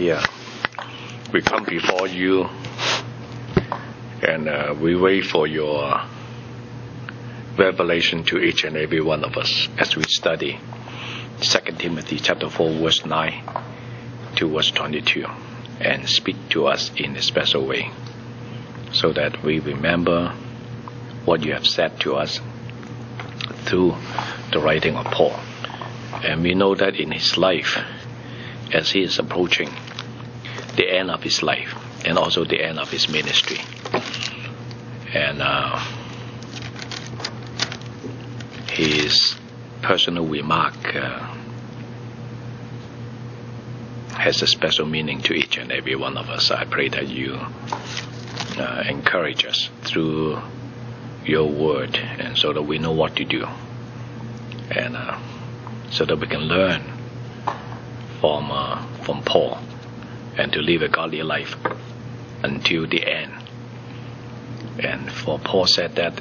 Yeah. We come before you and we wait for your revelation to each and every one of us as we study 2 Timothy chapter 4 verse 9 to verse 22 and speak to us in a special way so that we remember what you have said to us through the writing of Paul. And we know that in his life, as he is approaching the end of his life and also the end of his ministry, and his personal remark has a special meaning to each and every one of us. I pray that you encourage us through your word, and so that we know what to do, and so that we can learn from Paul and to live a godly life until the end. And for Paul said that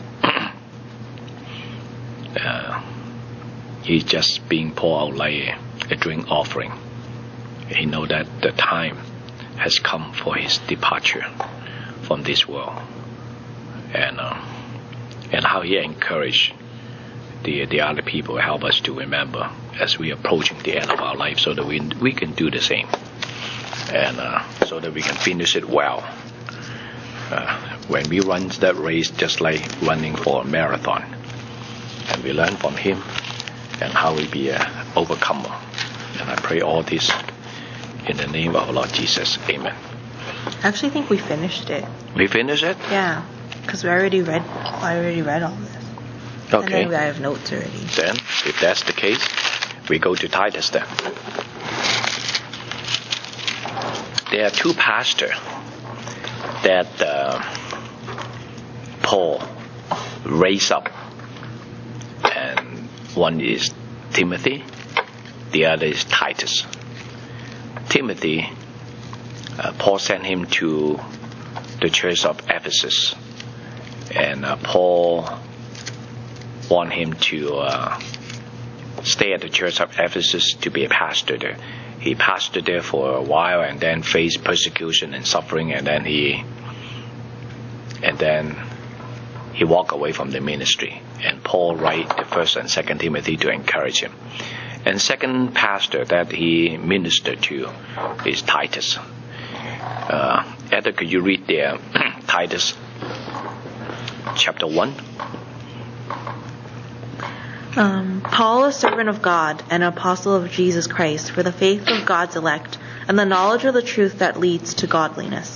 he's just being poured out like a drink offering. He knows that the time has come for his departure from this world, and how he encouraged the other people, help us to remember as we approaching the end of our life, so that we can do the same, and so that we can finish it well. When we run that race, just like running for a marathon, and we learn from him and how we be an overcomer. And I pray all this in the name of our Lord Jesus. Amen. I actually think we finished it. We finished it? Yeah, because I already read all this. Okay. And then I have notes already. Then, if that's the case, we go to Titus then. There are two pastors that Paul raised up, and one is Timothy, the other is Titus. Timothy, Paul sent him to the church of Ephesus, and Paul want him to stay at the church of Ephesus to be a pastor there. He pastored there for a while and then faced persecution and suffering, and then he walked away from the ministry. And Paul write the 1st and 2nd Timothy to encourage him. And second pastor that he ministered to is Titus. Etta, could you read there Titus chapter 1? Paul, a servant of God and apostle of Jesus Christ, for the faith of God's elect and the knowledge of the truth that leads to godliness.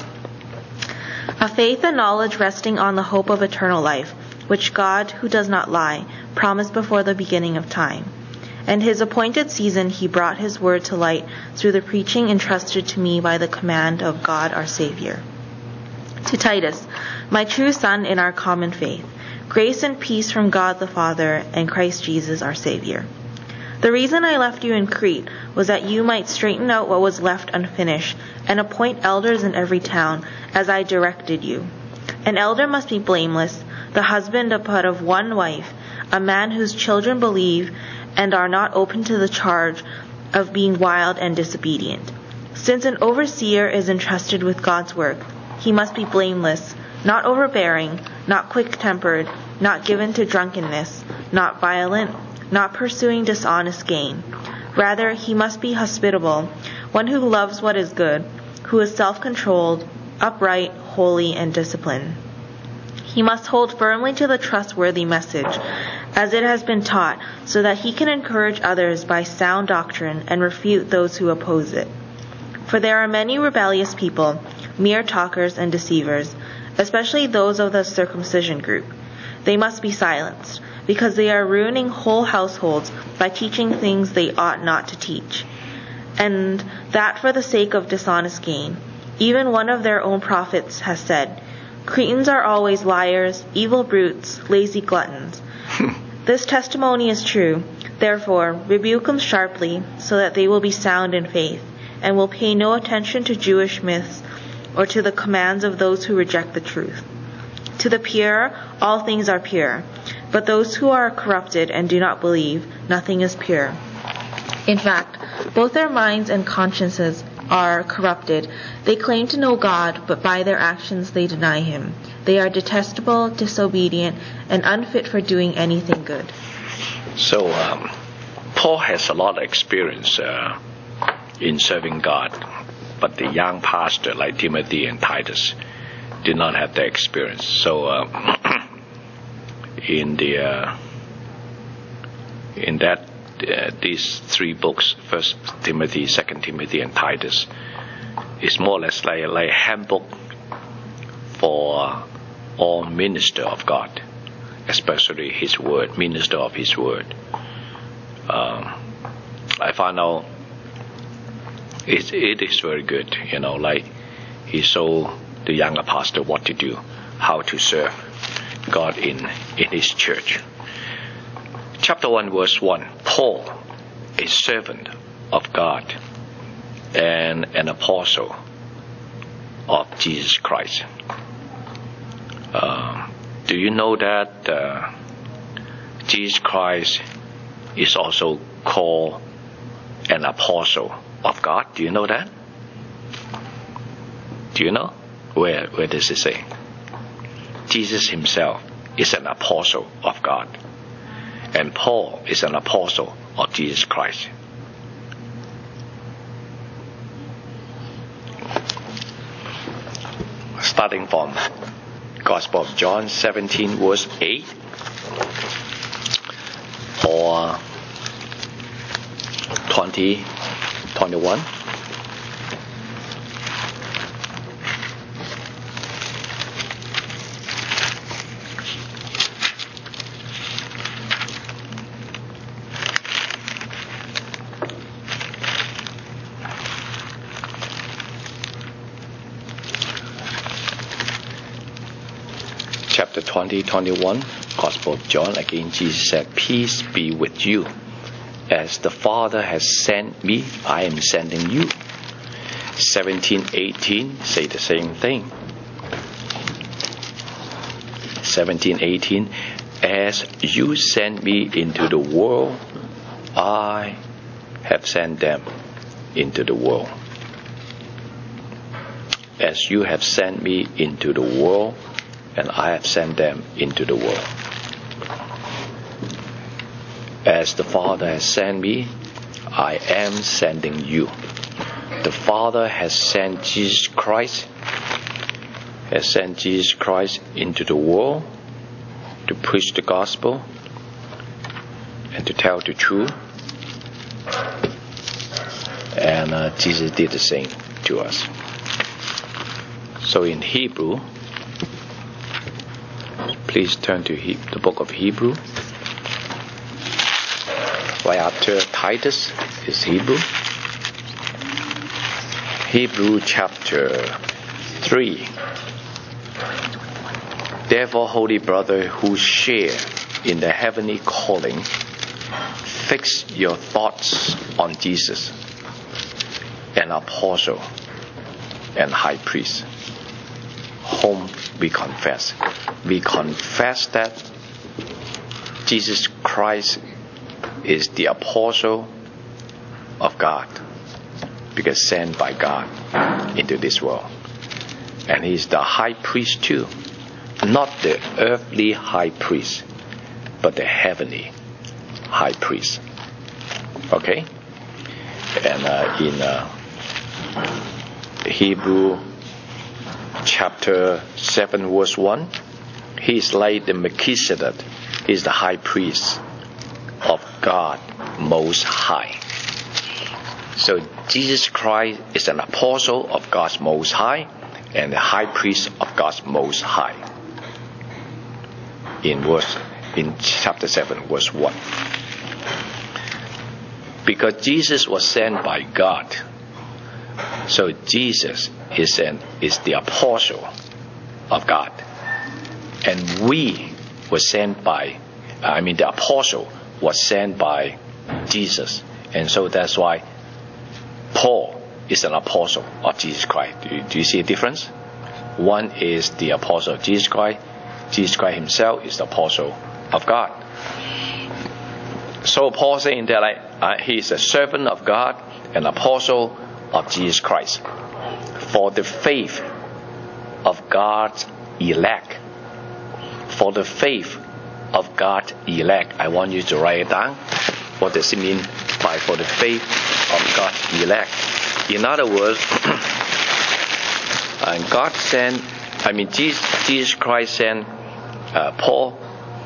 A faith and knowledge resting on the hope of eternal life, which God, who does not lie, promised before the beginning of time. And his appointed season he brought his word to light through the preaching entrusted to me by the command of God our Savior. To Titus, my true son in our common faith, grace and peace from God the Father and Christ Jesus our Savior. The reason I left you in Crete was that you might straighten out what was left unfinished and appoint elders in every town, as I directed you. An elder must be blameless, the husband but of one wife, a man whose children believe and are not open to the charge of being wild and disobedient. Since an overseer is entrusted with God's work, he must be blameless, not overbearing, not quick-tempered, not given to drunkenness, not violent, not pursuing dishonest gain. Rather, he must be hospitable, one who loves what is good, who is self-controlled, upright, holy, and disciplined. He must hold firmly to the trustworthy message, as it has been taught, so that he can encourage others by sound doctrine and refute those who oppose it. For there are many rebellious people, mere talkers and deceivers, especially those of the circumcision group. They must be silenced, because they are ruining whole households by teaching things they ought not to teach, and that for the sake of dishonest gain. Even one of their own prophets has said, Cretans are always liars, evil brutes, lazy gluttons. This testimony is true. Therefore, rebuke them sharply, so that they will be sound in faith, and will pay no attention to Jewish myths or to the commands of those who reject the truth. To the pure, all things are pure, but those who are corrupted and do not believe, nothing is pure. In fact, both their minds and consciences are corrupted. They claim to know God, but by their actions they deny him. They are detestable, disobedient, and unfit for doing anything good. So Paul has a lot of experience in serving God, but the young pastor like Timothy and Titus did not have that experience. So these three books, 1 Timothy, 2 Timothy, and Titus, is more or less like a handbook for all minister of God, especially His Word, minister of His Word. I found out it is very good, like he showed the younger pastor what to do, how to serve God in his church. Chapter 1, verse 1, Paul, a servant of God and an apostle of Jesus Christ. Do you know that Jesus Christ is also called an apostle of God? Do you know that? Do you know? Where does it say? Jesus himself is an apostle of God. And Paul is an apostle of Jesus Christ. Starting from Gospel of John 17 verse 8 or 20:21. Chapter 20:21, Gospel of John. Again, Jesus said, "Peace be with you. As the Father has sent me, I am sending you." 17:18 say the same thing. 17:18, "As you sent me into the world, I have sent them into the world." As you have sent me into the world, and I have sent them into the world. As the Father has sent me, I am sending you. The Father has sent Jesus Christ into the world to preach the gospel and to tell the truth. And Jesus did the same to us. So in Hebrew, please turn to the book of Hebrew. Right after Titus is Hebrew. Hebrew chapter 3. Therefore, holy brother who share in the heavenly calling, fix your thoughts on Jesus, an apostle and high priest, whom we confess. We confess that Jesus Christ is the apostle of God, because sent by God into this world. And he is the high priest too, not the earthly high priest, but the heavenly high priest. Okay? And in Hebrew chapter 7 verse 1, he is like the Melchizedek. He is the high priest of God Most High. So Jesus Christ is an apostle of God's Most High and the high priest of God's Most High. In chapter 7 verse 1. Because Jesus was sent by God, so Jesus is the apostle of God. And we were sent by, the apostle was sent by Jesus. And so that's why Paul is an apostle of Jesus Christ. Do you see a difference? One is the apostle of Jesus Christ. Jesus Christ himself is the apostle of God. So Paul saying that he is a servant of God, an apostle of Jesus Christ. For the faith of God's elect. For the faith of God's elect. I want you to write it down. What does it mean by for the faith of God's elect? In other words, Jesus Christ sent Paul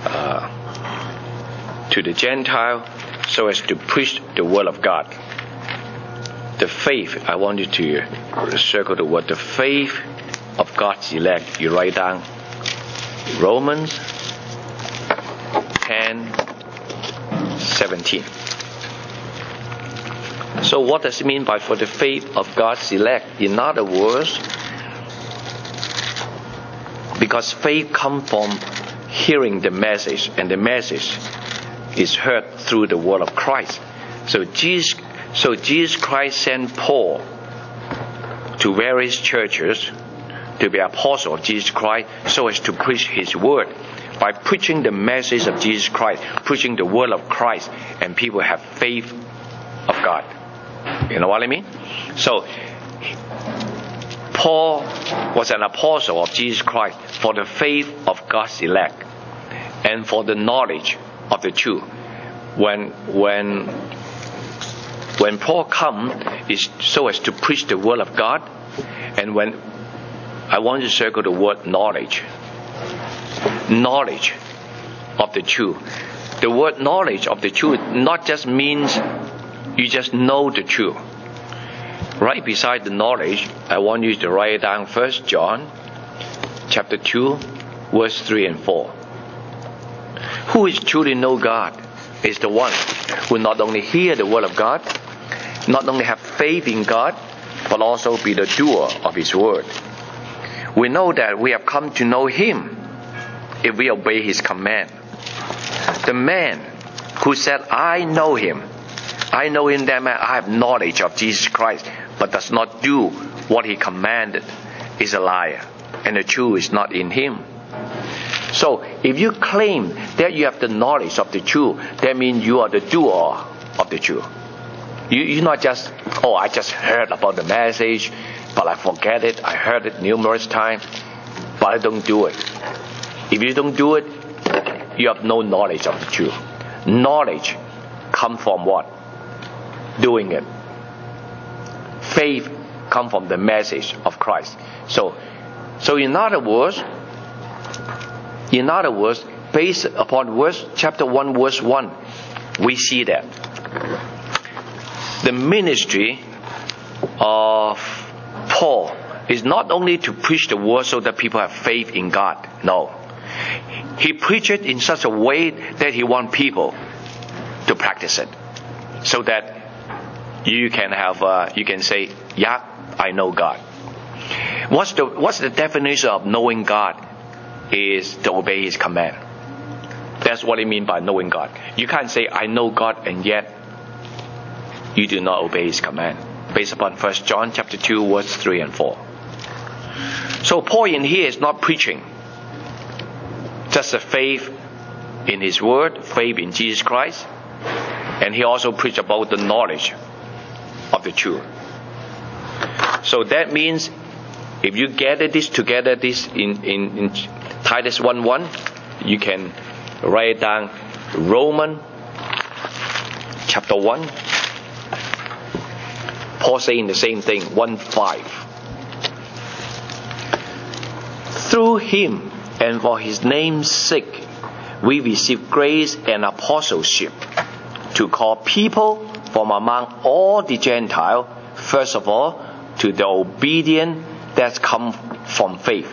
to the Gentile so as to preach the word of God. The faith, I want you to circle the word, the faith of God's elect. You write down Romans 10:17. So what does it mean by for the faith of God's elect? In other words, because faith comes from hearing the message, and the message is heard through the word of Christ. So Jesus Christ sent Paul to various churches to be apostle of Jesus Christ so as to preach his word. By preaching the message of Jesus Christ, preaching the word of Christ, and people have faith of God. You know what I mean? So Paul was an apostle of Jesus Christ for the faith of God's elect and for the knowledge of the truth. When Paul comes, is so as to preach the word of God, and when I want to circle the word knowledge of the truth. The word knowledge of the truth not just means you just know the truth. Right beside the knowledge, I want you to write down 1 John chapter 2, verse 3 and 4. Who is truly know God is the one who not only hear the word of God, not only have faith in God, but also be the doer of his word. We know that we have come to know him if we obey his command. The man who said, I know him that man, I have knowledge of Jesus Christ, but does not do what he commanded, is a liar, and the truth is not in him. So if you claim that you have the knowledge of the truth, that means you are the doer of the truth. You're not just, I just heard about the message, but I forget it. I heard it numerous times, but I don't do it. If you don't do it, you have no knowledge of the truth. Knowledge comes from what? Doing it. Faith comes from the message of Christ. So in other words, based upon chapter 1, verse 1, we see that the ministry of Paul is not only to preach the word so that people have faith in God. No. He preached it in such a way that he wants people to practice it. So that you can say, yeah, I know God. What's the definition of knowing God? Is to obey his command. That's what I mean by knowing God. You can't say, I know God, and yet you do not obey his command. Based upon 1 John chapter 2, verse 3 and 4. So Paul in here is not preaching just a faith in his word, faith in Jesus Christ, and he also preached about the knowledge of the truth. So that means if you gather this together, this in Titus 1:1, you can write down Romans chapter 1. Paul saying the same thing, 1:5. Through him and for his name's sake, we receive grace and apostleship to call people from among all the Gentiles, first of all, to the obedience that comes from faith.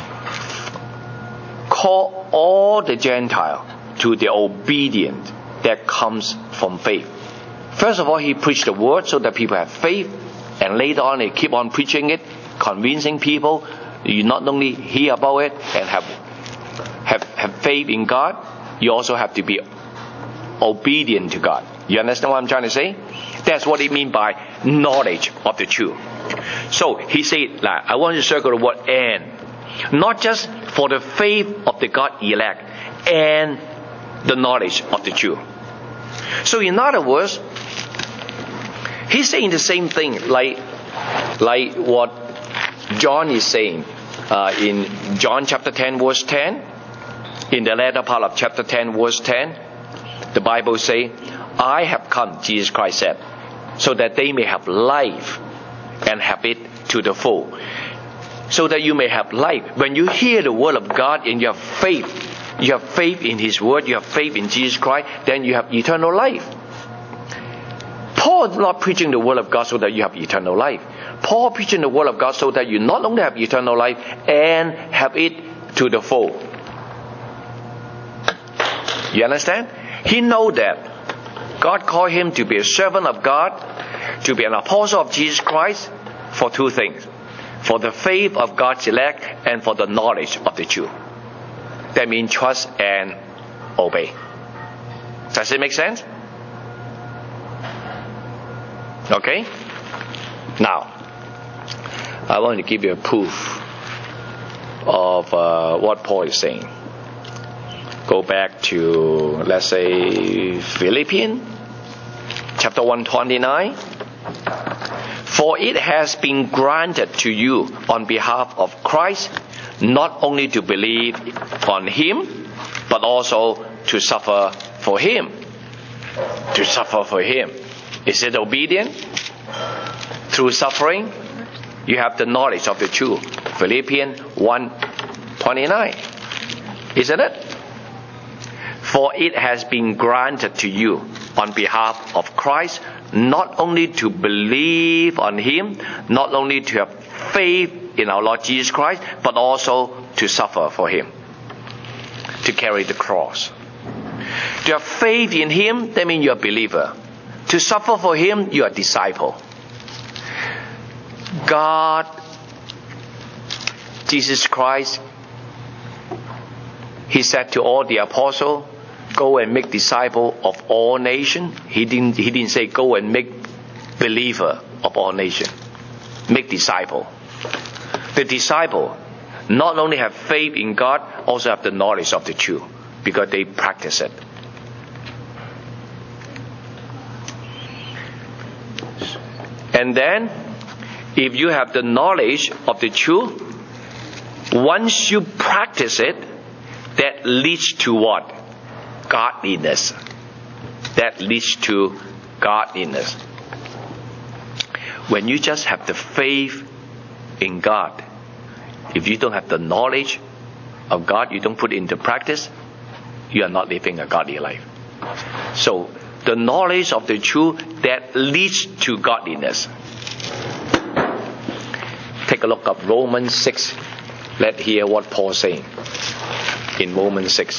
Call all the Gentiles to the obedience that comes from faith. First of all, he preached the word so that people have faith, and later on he keep on preaching it, convincing people. You not only hear about it and have faith in God, you also have to be obedient to God. You understand what I'm trying to say? That's what it means by knowledge of the truth. So he said, I want you to circle the word and. Not just for the faith of the God elect and the knowledge of the truth. So in other words, he's saying the same thing. Like Like what John is saying in John chapter 10 verse 10, in the latter part of chapter 10 verse 10, the Bible says, I have come, Jesus Christ said, so that they may have life and have it to the full. So that you may have life. When you hear the word of God and you have faith in His word, you have faith in Jesus Christ, then you have eternal life. Paul is not preaching the word of God so that you have eternal life. Paul preaching the word of God so that you not only have eternal life and have it to the full. You understand? He knows that God called him to be a servant of God, to be an apostle of Jesus Christ for two things. For the faith of God's elect and for the knowledge of the truth. That means trust and obey. Does it make sense? Okay? Now, I want to give you a proof of what Paul is saying. Go back to, let's say, Philippians chapter 129. For it has been granted to you on behalf of Christ, not only to believe on Him, but also to suffer for Him. To suffer for Him. Is it obedient? Through suffering, you have the knowledge of the truth. Philippians 1:29. Isn't it? For it has been granted to you on behalf of Christ, not only to believe on Him, not only to have faith in our Lord Jesus Christ, but also to suffer for Him. To carry the cross. To have faith in Him, that means you're a believer. To suffer for Him, you're a disciple. God, Jesus Christ, He said to all the apostles, go and make disciples of all nations. He didn't say go and make believer of all nations. Make disciple. The disciple not only have faith in God, also have the knowledge of the truth because they practice it. And then, if you have the knowledge of the truth, once you practice it, that leads to what? Godliness. That leads to godliness. When you just have the faith in God, if you don't have the knowledge of God, you don't put it into practice, you are not living a godly life. So, the knowledge of the truth that leads to godliness. Take a look at Romans 6. Let's hear what Paul is saying in Romans 6.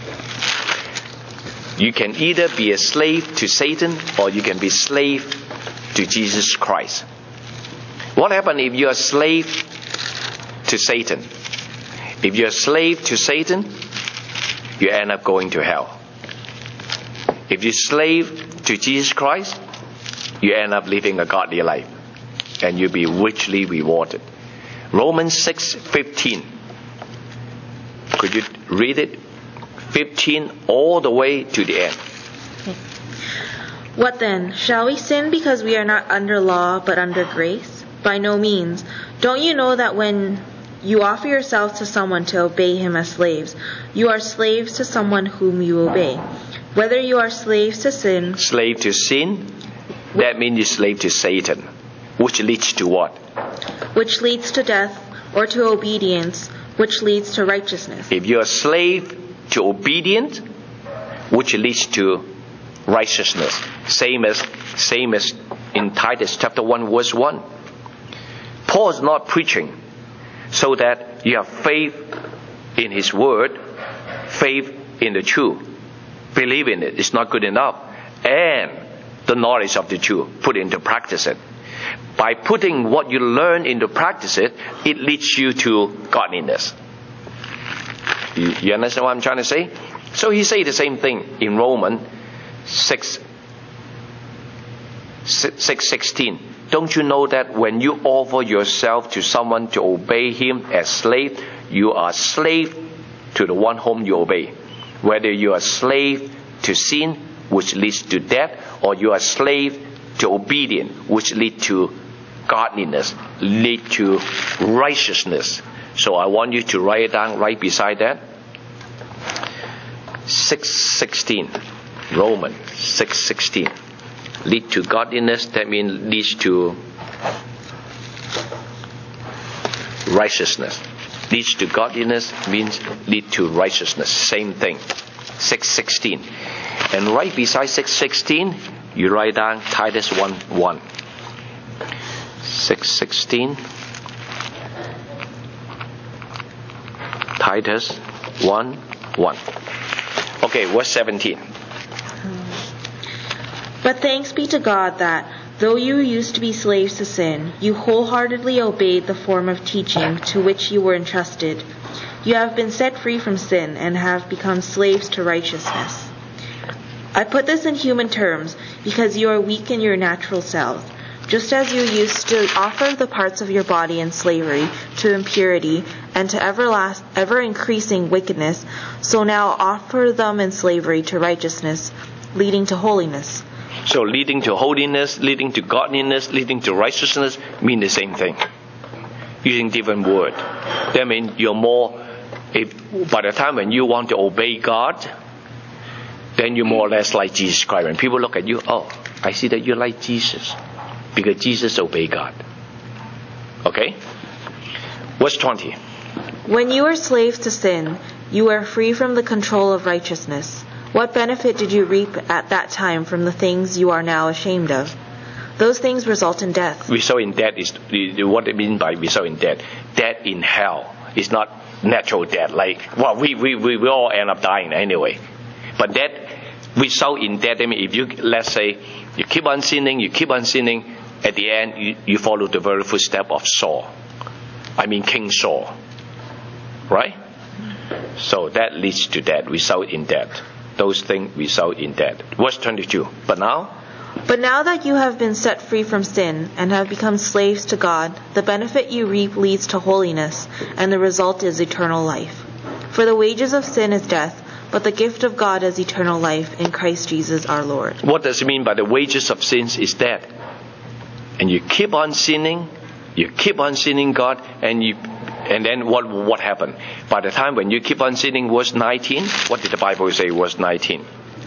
You can either be a slave to Satan or you can be slave to Jesus Christ. What happens if you're a slave to Satan? If you're a slave to Satan, you end up going to hell. If you're a slave to Jesus Christ, you end up living a godly life. And you'll be richly rewarded. Romans 6:15. Could you read it? 15 all the way to the end. What then? Shall we sin because we are not under law but under grace? By no means. Don't you know that when you offer yourselves to someone to obey him as slaves, you are slaves to someone whom you obey? Whether you are slaves to sin... Slave to sin, that means you're slave to Satan. Which leads to what? Which leads to death, or to obedience, which leads to righteousness. If you're a slave to obedience, which leads to righteousness. Same as in Titus chapter 1 verse 1. Paul is not preaching so that you have faith in his word, faith in the truth. Believe in it. It's not good enough. And the knowledge of the truth. Put into practice it. By putting what you learn into practice it leads you to godliness. You understand what I'm trying to say? So he said the same thing in Romans 6:16. Don't you know that when you offer yourself to someone to obey him as slave, you are slave to the one whom you obey? Whether you are slave to sin, which leads to death, or you are slave to obedience, which leads to godliness lead to righteousness. So I want you to write it down right beside that. 6:16. Romans 6:16. Lead to godliness, that means leads to righteousness. Leads to godliness means lead to righteousness. Same thing. 6:16. And right beside 6:16, you write down Titus 1:1. 6:16. Titus 1:1. Okay, verse 17. But thanks be to God that, though you used to be slaves to sin, you wholeheartedly obeyed the form of teaching to which you were entrusted. You have been set free from sin and have become slaves to righteousness. I put this in human terms because you are weak in your natural selves. Just as you used to offer the parts of your body in slavery to impurity and to ever increasing wickedness, so now offer them in slavery to righteousness, leading to holiness. So leading to holiness, leading to godliness, leading to righteousness mean the same thing, using different word. That means you're more, by the time when you want to obey God, then you're more or less like Jesus Christ. When people look at you, oh, I see that you like Jesus, because Jesus obeyed God. Okay? Verse 20. When you were slaves to sin, you were free from the control of righteousness. What benefit did you reap at that time from the things you are now ashamed of? Those things result in death. Result in death is what it means by result in death. Death in hell is not natural death. Like, well, we all end up dying anyway. But that result in death, I mean, if you, let's say, you keep on sinning, at the end, you follow the very footstep of Saul. I mean, King Saul. Right? So that leads to death, result in death. Those things result in death. Verse 22. But now that you have been set free from sin and have become slaves to God, the benefit you reap leads to holiness, and the result is eternal life. For the wages of sin is death, but the gift of God is eternal life in Christ Jesus our Lord. What does it mean by the wages of sins is death? And you keep on sinning, God, and then what happened? By the time when you keep on sinning, verse 19, what did the Bible say, verse 19?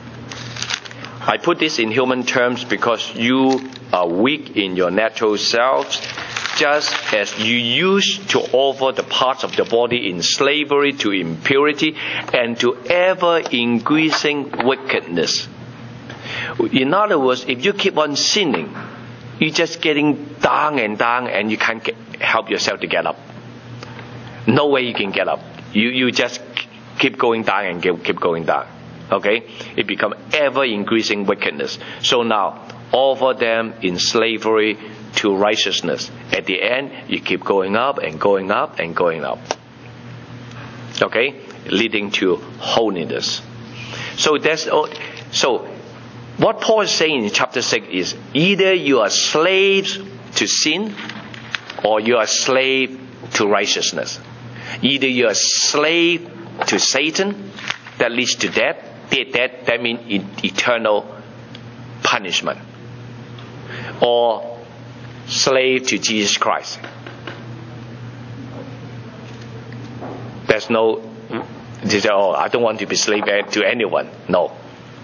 I put this in human terms because you are weak in your natural selves, just as you used to offer the parts of the body in slavery to impurity and to ever-increasing wickedness. In other words, if you keep on sinning, you're just getting down and you can't help yourself to get up. No way you can get up. You just keep going down and keep going down. Okay? It becomes ever-increasing wickedness. So now, offer them in slavery to righteousness. At the end, you keep going up and going up and going up. Okay? Leading to holiness. So what Paul is saying in chapter 6 is either you are slaves to sin or you are slave to righteousness. Either you are slave to Satan, that leads to death. That means eternal punishment. Or slave to Jesus Christ. There's no, I don't want to be slave to anyone. No.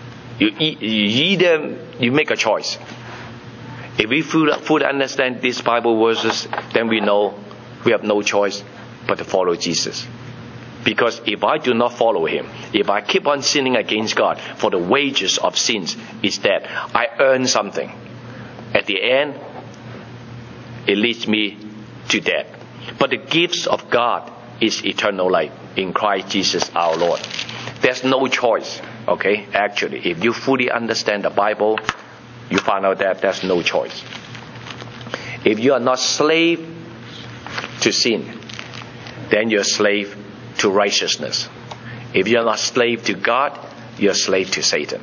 You make a choice. If we fully understand these Bible verses, then we know we have no choice but to follow Jesus. Because if I do not follow Him, if I keep on sinning against God, for the wages of sins is death. I earn something. At the end, it leads me to death. But the gifts of God is eternal life in Christ Jesus our Lord. There's no choice. Okay? Actually, if you fully understand the Bible, you find out that there's no choice. If you are not slave to sin, then you're slave to righteousness. If you're not slave to God, you're slave to Satan.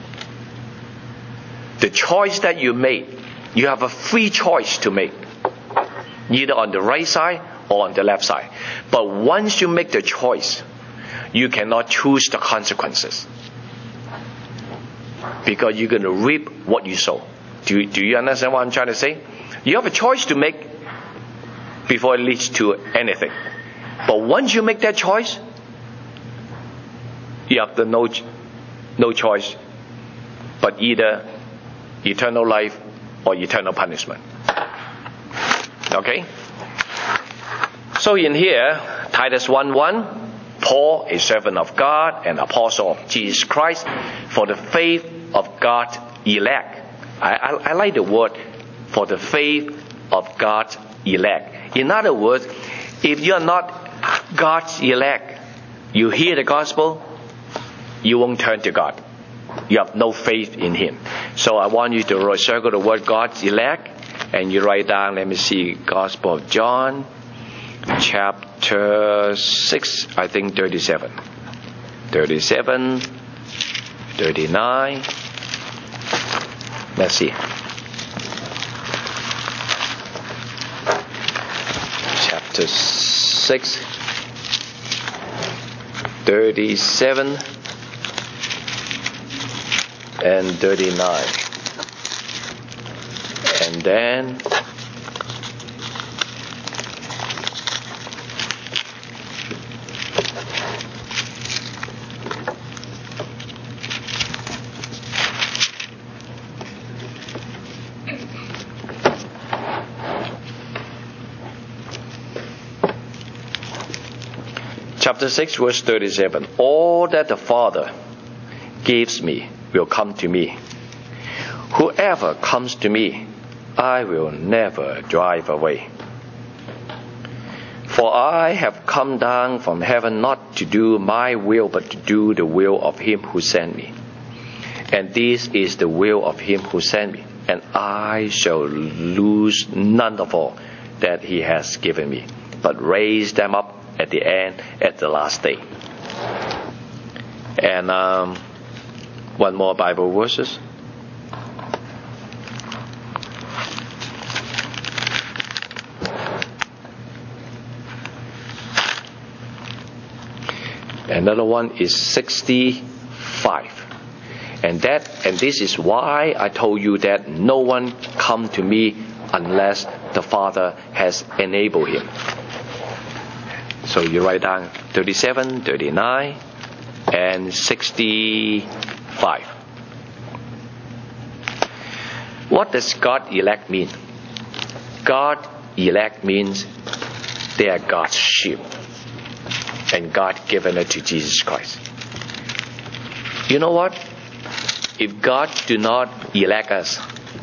The choice that you make, you have a free choice to make, either on the right side or on the left side. But once you make the choice, you cannot choose the consequences, because you're going to reap what you sow. Do you understand what I'm trying to say? You have a choice to make before it leads to anything. But once you make that choice, you have no choice but either eternal life or eternal punishment. Okay? So in here, Titus 1:1, Paul, a servant of God and apostle of Jesus Christ, for the faith of God's elect. I like the word, for the faith of God's elect. In other words, if you are not God's elect, you hear the gospel, you won't turn to God. You have no faith in Him. So I want you to circle the word God's elect, and you write down, let me see, Gospel of John, chapter 6, I think 37. 37, 39. Let's see. Chapter 6, 37 and 39. And then chapter 6, verse 37. All that the Father gives me will come to me. Whoever comes to me, I will never drive away. For I have come down from heaven not to do my will, but to do the will of Him who sent me. And this is the will of Him who sent me, and I shall lose none of all that He has given me, but raise them up at the end, at the last day. And one more Bible verses. Another one is 65. And this is why I told you that no one come to me unless the Father has enabled him. So you write down 37, 39, and 65. What does God elect mean? God elect means they are God's sheep, and God given it to Jesus Christ. You know what? If God do not elect us,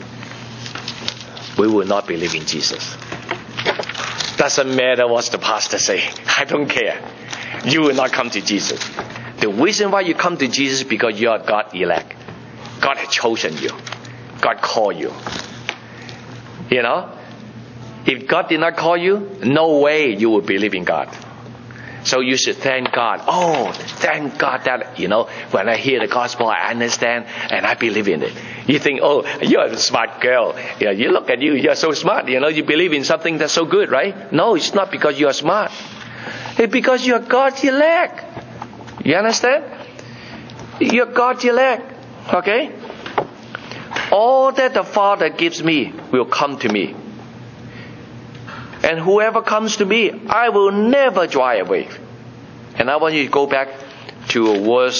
we will not believe in Jesus. Doesn't matter what the pastor say. I don't care. You will not come to Jesus. The reason why you come to Jesus is because you are God elect. God has chosen you. God called you. You know? If God did not call you, no way you will believe in God. So you should thank God. Oh, thank God that, when I hear the gospel, I understand and I believe in it. You think, oh, you're a smart girl. You look at you, you're so smart. You believe in something that's so good, right? No, it's not because you're smart. It's because you're God's elect. You understand? You're God's elect. Okay? All that the Father gives me will come to me. And whoever comes to me, I will never drive away. And I want you to go back to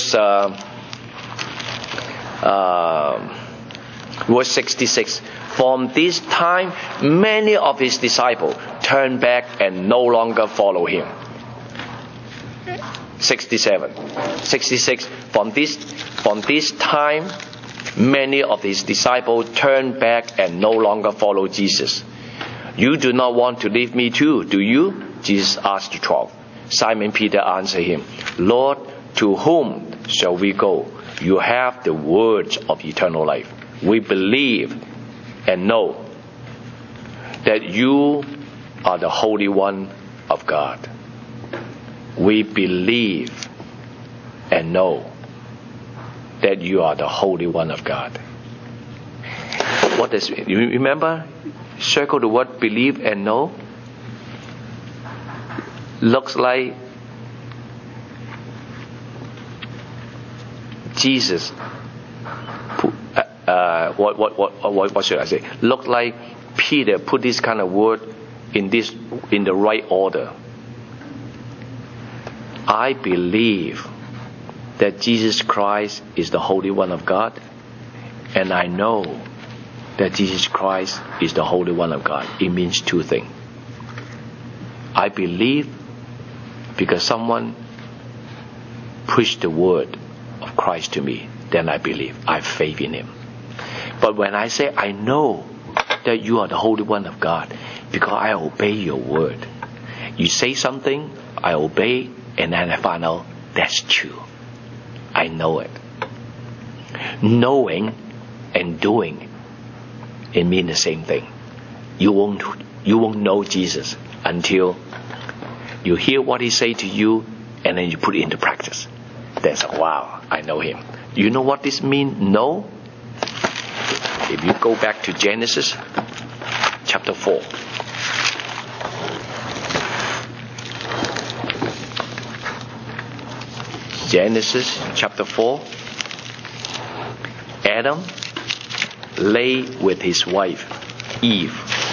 verse 66. From this time, many of his disciples turned back and no longer follow him. 66. From this time, many of his disciples turned back and no longer follow Jesus. You do not want to leave me too, do you? Jesus asked the 12. Simon Peter answered him, Lord, to whom shall we go? You have the words of eternal life. We believe and know that you are the Holy One of God. We believe and know that you are the Holy One of God. What does it? You remember? Circle the word believe and know. Looks like Jesus. What should I say? Look like Peter put this kind of word in the right order. I believe that Jesus Christ is the Holy One of God, and I know that Jesus Christ is the Holy One of God. It means two things. I believe because someone preached the word of Christ to me, then I believe. I have faith in Him. But when I say I know that you are the Holy One of God, because I obey your word. You say something, I obey, and then I find out that's true. I know it. Knowing and doing, it means the same thing. You won't know Jesus until you hear what He say to you, and then you put it into practice. That's wow, I know Him. You know what this means? Know? If you go back to Genesis chapter 4. Genesis chapter 4. Adam lay with his wife, Eve.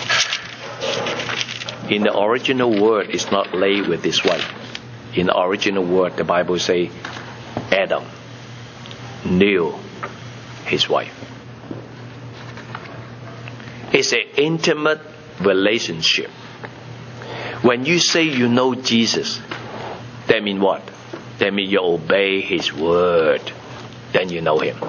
In the original word, it's not lay with his wife. In the original word, the Bible say Adam knew his wife. It's an intimate relationship. When you say you know Jesus, that means what? That means you obey His word. Then you know Him.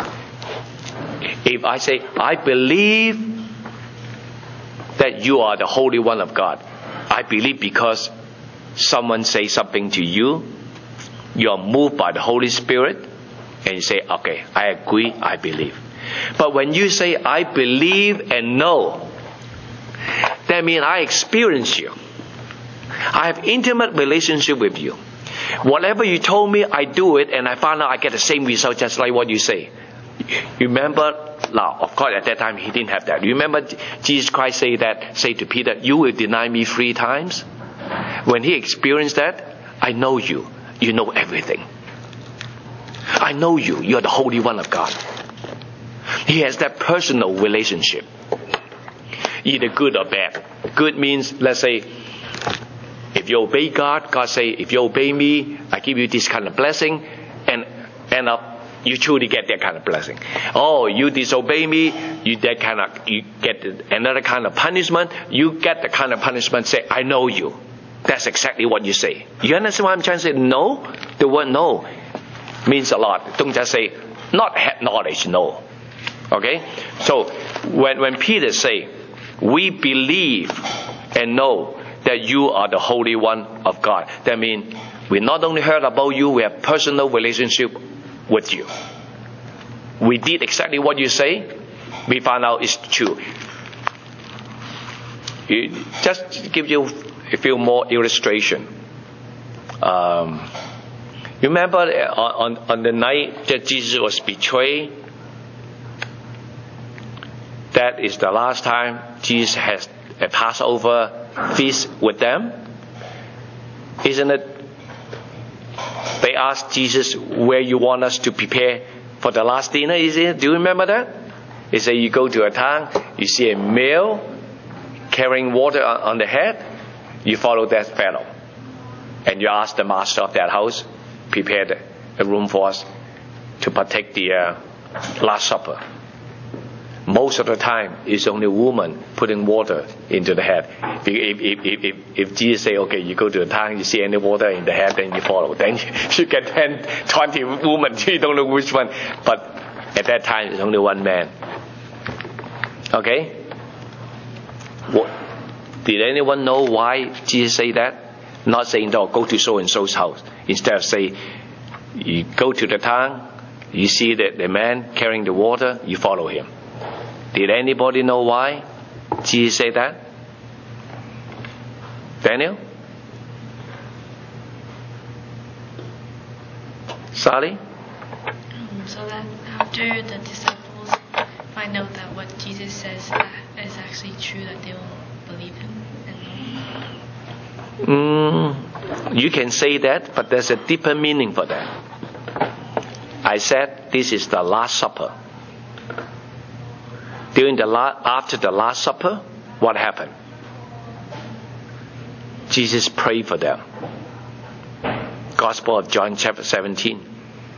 If I say, I believe that you are the Holy One of God, I believe because someone say something to you, you are moved by the Holy Spirit, and you say, okay, I agree, I believe. But when you say, I believe and know, that means I experience you. I have intimate relationship with you. Whatever you told me, I do it, and I found out I get the same result just like what you say. You remember, now, of course, at that time, He didn't have that. You remember Jesus Christ say to Peter, you will deny me 3 times? When He experienced that, I know you. You know everything. I know you. You're the Holy One of God. He has that personal relationship. Either good or bad. Good means, let's say, if you obey God, God say, if you obey me, I give you this kind of blessing, and end up you truly get that kind of blessing. Oh, you disobey me, you get another kind of punishment. You get the kind of punishment. Say, I know you. That's exactly what you say. You understand what I'm trying to say? No, the word no means a lot. Don't just say not have knowledge. No. Okay. So when Peter say, we believe and know that you are the Holy One of God. That means we not only heard about you, we have personal relationship with you. We did exactly what you say. We found out it's true. Just to give you a few more illustration. Remember on the night that Jesus was betrayed, that is the last time Jesus has a Passover feast with them. Isn't it? They asked Jesus, where you want us to prepare for the last dinner, is it? Do you remember that? He said, you go to a town, you see a male carrying water on the head, you follow that fellow. And you ask the master of that house, prepare a room for us to partake the Last Supper. Most of the time, it's only a woman putting water into the head. If Jesus say, okay, you go to the town, you see any water in the head, then you follow. Then you get 10, 20 women, you don't know which one. But at that time, it's only one man. Okay? Did anyone know why Jesus say that? Not saying, no, go to so-and-so's house. Instead of say, you go to the town, you see the man carrying the water, you follow him. Did anybody know why Jesus said that? Daniel? Sally? So that after the disciples find out that what Jesus says is actually true, that they will believe Him and know. You can say that, but there's a deeper meaning for that. I said this is the Last Supper. after the Last Supper, what happened? Jesus prayed for them. Gospel of John chapter 17.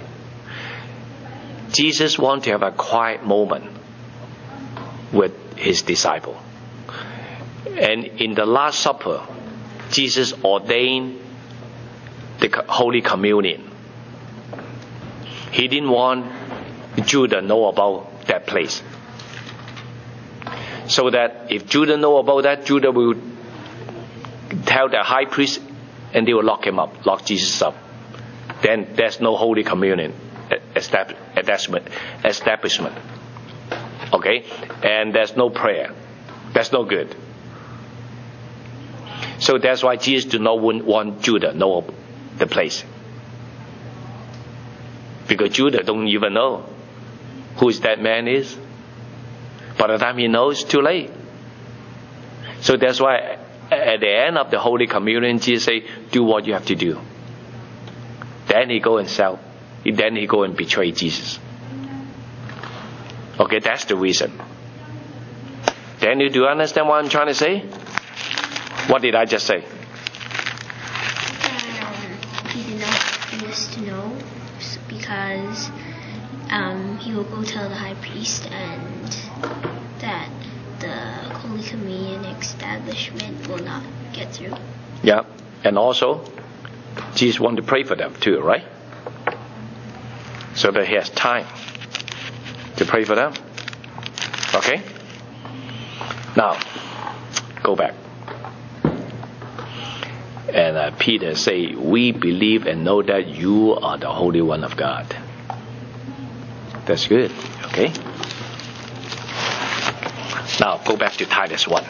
Jesus wanted to have a quiet moment with his disciple. And in the Last Supper, Jesus ordained the Holy Communion. He didn't want Judah to know about that place. So that if Judah know about that, Judah will tell the high priest and they will lock Jesus up. Then there's no Holy Communion establishment. Okay? And there's no prayer. That's no good. So that's why Jesus did not want Judah to know the place. Because Judah don't even know who that man is. By the time he knows, it's too late. So that's why at the end of the Holy Communion, Jesus say, do what you have to do. Then he go and sell. Then he go and betray Jesus. Okay, that's the reason. Daniel, do you understand what I'm trying to say? What did I just say? He did not want us to know because he will go tell the high priest and that the Holy Communion establishment will not get through. Yeah, and also Jesus wanted to pray for them too, right? So that he has time to pray for them. Okay? Now, go back. And Peter say, we believe and know that you are the Holy One of God. That's good. Okay? Now, go back to Titus 1.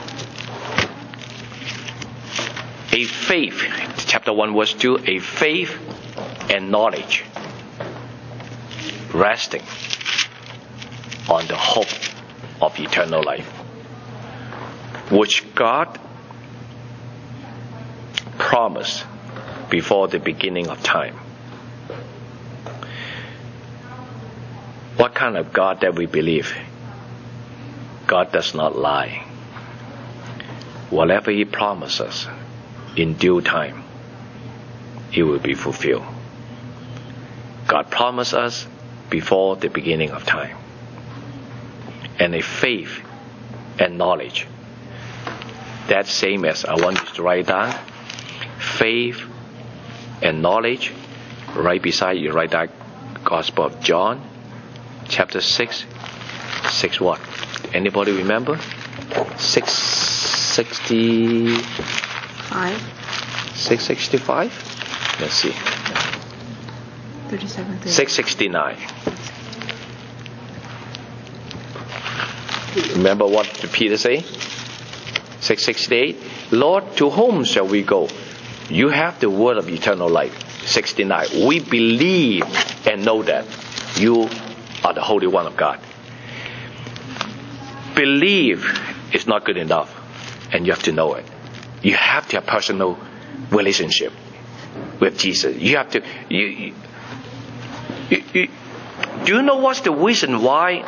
A faith, chapter 1 verse 2, a faith and knowledge resting on the hope of eternal life, which God promised before the beginning of time. What kind of God that we believe? God does not lie. Whatever He promises, in due time, it will be fulfilled. God promised us before the beginning of time. And a faith and knowledge. That's same as I want you to write down. Faith and knowledge. Right beside you, write that Gospel of John, chapter 6. 6 what? Anybody remember? 665. 665? Let's see. 37. 669. Remember what Peter say? 668. Lord, to whom shall we go? You have the word of eternal life. 69. We believe and know that you are the Holy One of God. Believe is not good enough, and you have to know it. You have to have personal relationship with Jesus. You have to. Do you know what's the reason why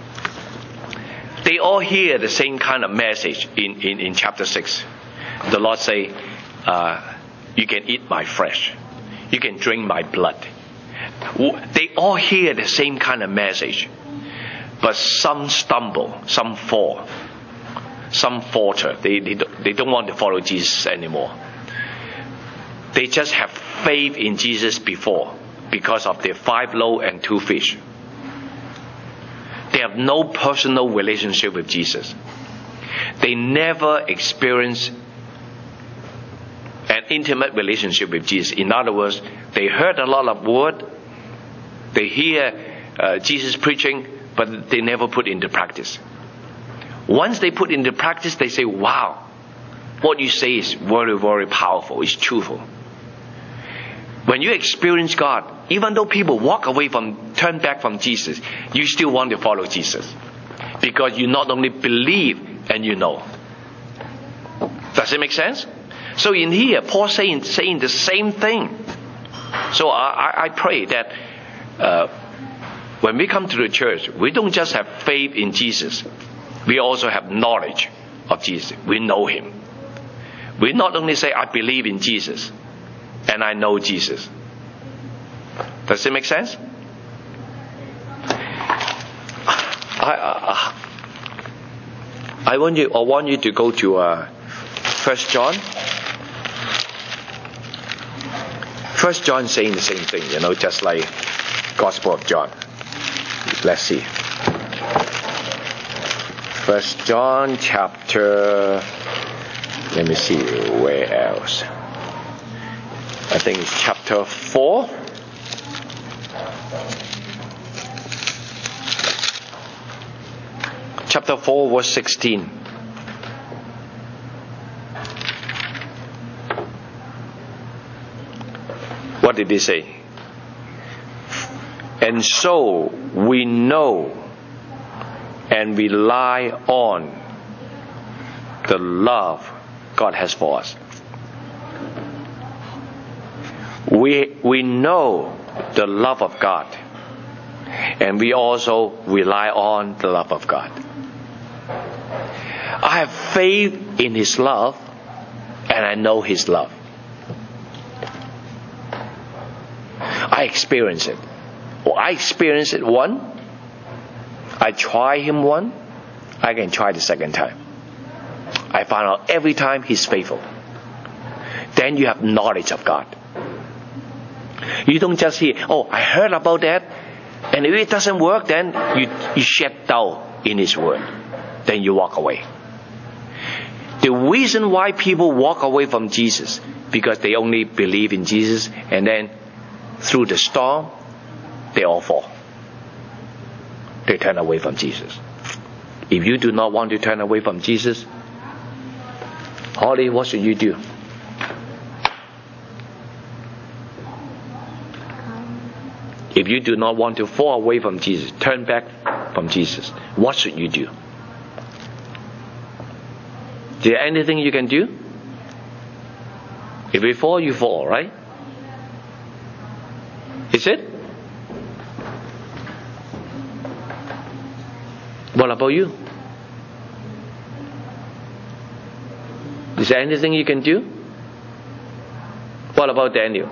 they all hear the same kind of message in chapter 6? The Lord say, you can eat my flesh. You can drink my blood. They all hear the same kind of message. But some stumble, some fall, some falter. They don't want to follow Jesus anymore. They just have faith in Jesus before because of their 5 loaves and 2 fish. They have no personal relationship with Jesus. They never experience an intimate relationship with Jesus. In other words, they heard a lot of word. They hear Jesus preaching, but they never put into practice. Once they put into practice, they say, wow, what you say is very, very powerful. It's truthful. When you experience God, even though people turn back from Jesus, you still want to follow Jesus. Because you not only believe and you know. Does it make sense? So in here, Paul saying the same thing. So I pray that When we come to the church, we don't just have faith in Jesus. We also have knowledge of Jesus. We know Him. We not only say, I believe in Jesus and I know Jesus. Does it make sense? I want you to go to 1 John. 1 John saying the same thing, just like Gospel of John. Let's see. 1 John chapter, let me see where else. I think it's chapter 4. Chapter 4 verse 16. What did he say? And so we know and rely on the love God has for us. We know the love of God, and we also rely on the love of God. I have faith in His love, and I know His love. I experience it. I experience it one. I try Him one. I can try the second time. I find out every time He's faithful. Then you have knowledge of God. You don't just hear, I heard about that, and if it doesn't work, then you shut down in His word. Then you walk away. The reason why people walk away from Jesus, because they only believe in Jesus, and then through the storm, they all fall. They turn away from Jesus. If you do not want to turn away from Jesus, Holly, what should you do? If you do not want to fall away from Jesus, turn back from Jesus, what should you do? Is there anything you can do? If you fall, you fall, right? Is it? What about you? Is there anything you can do? What about Daniel?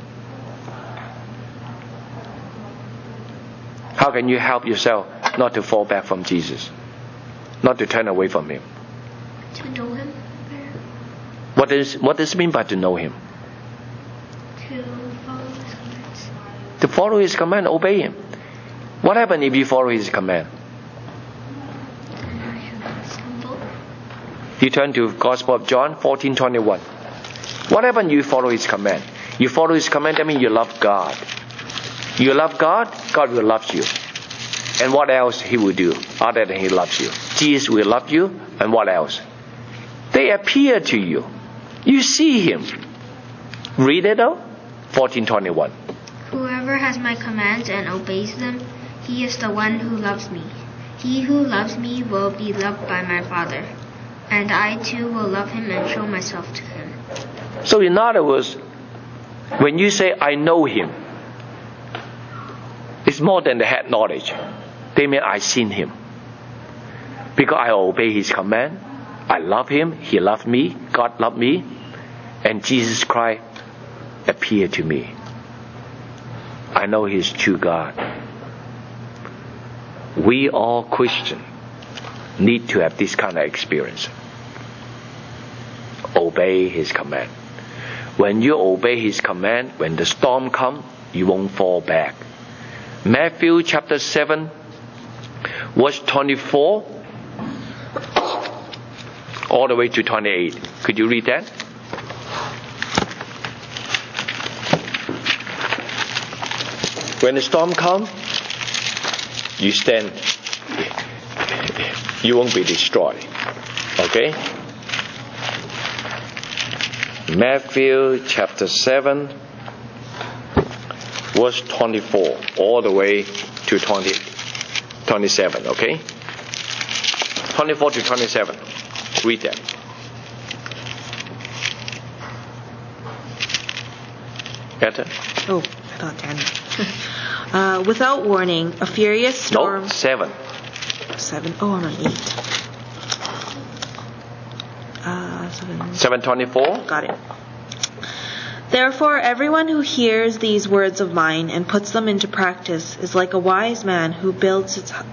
How can you help yourself not to fall back from Jesus? Not to turn away from Him? To know Him better. What does it mean by to know Him? To follow His commands. To follow His command, obey Him. What happens if you follow His command? You turn to Gospel of John 14:21. What happens if you follow His command? You follow His command, that means you love God. You love God, God will love you. And what else He will do other than He loves you? Jesus will love you, and what else? They appear to you. You see Him. Read it out. 14:21. Whoever has my commands and obeys them, he is the one who loves me. He who loves me will be loved by my Father, and I too will love him and show myself to him. So in other words, when you say, I know Him, it's more than the head knowledge. They mean I seen Him. Because I obey His command. I love Him. He loved me. God loved me. And Jesus Christ appeared to me. I know He is true God. We all Christians need to have this kind of experience. Obey His command. When you obey His command, when the storm comes, you won't fall back. Matthew chapter 7, verse 24, all the way to 28. Could you read that? When the storm comes, you stand. You won't be destroyed. Okay? Matthew chapter 7, verse 24, all the way to 27, okay? 24 to 27. Read that. Better? Oh, I thought Daniel. Without warning, a furious storm... No, 7. 7. Oh, I'm on 8. 7. 7:24. Got it. Therefore, everyone who hears these words of mine and puts them into practice is like a wise man who built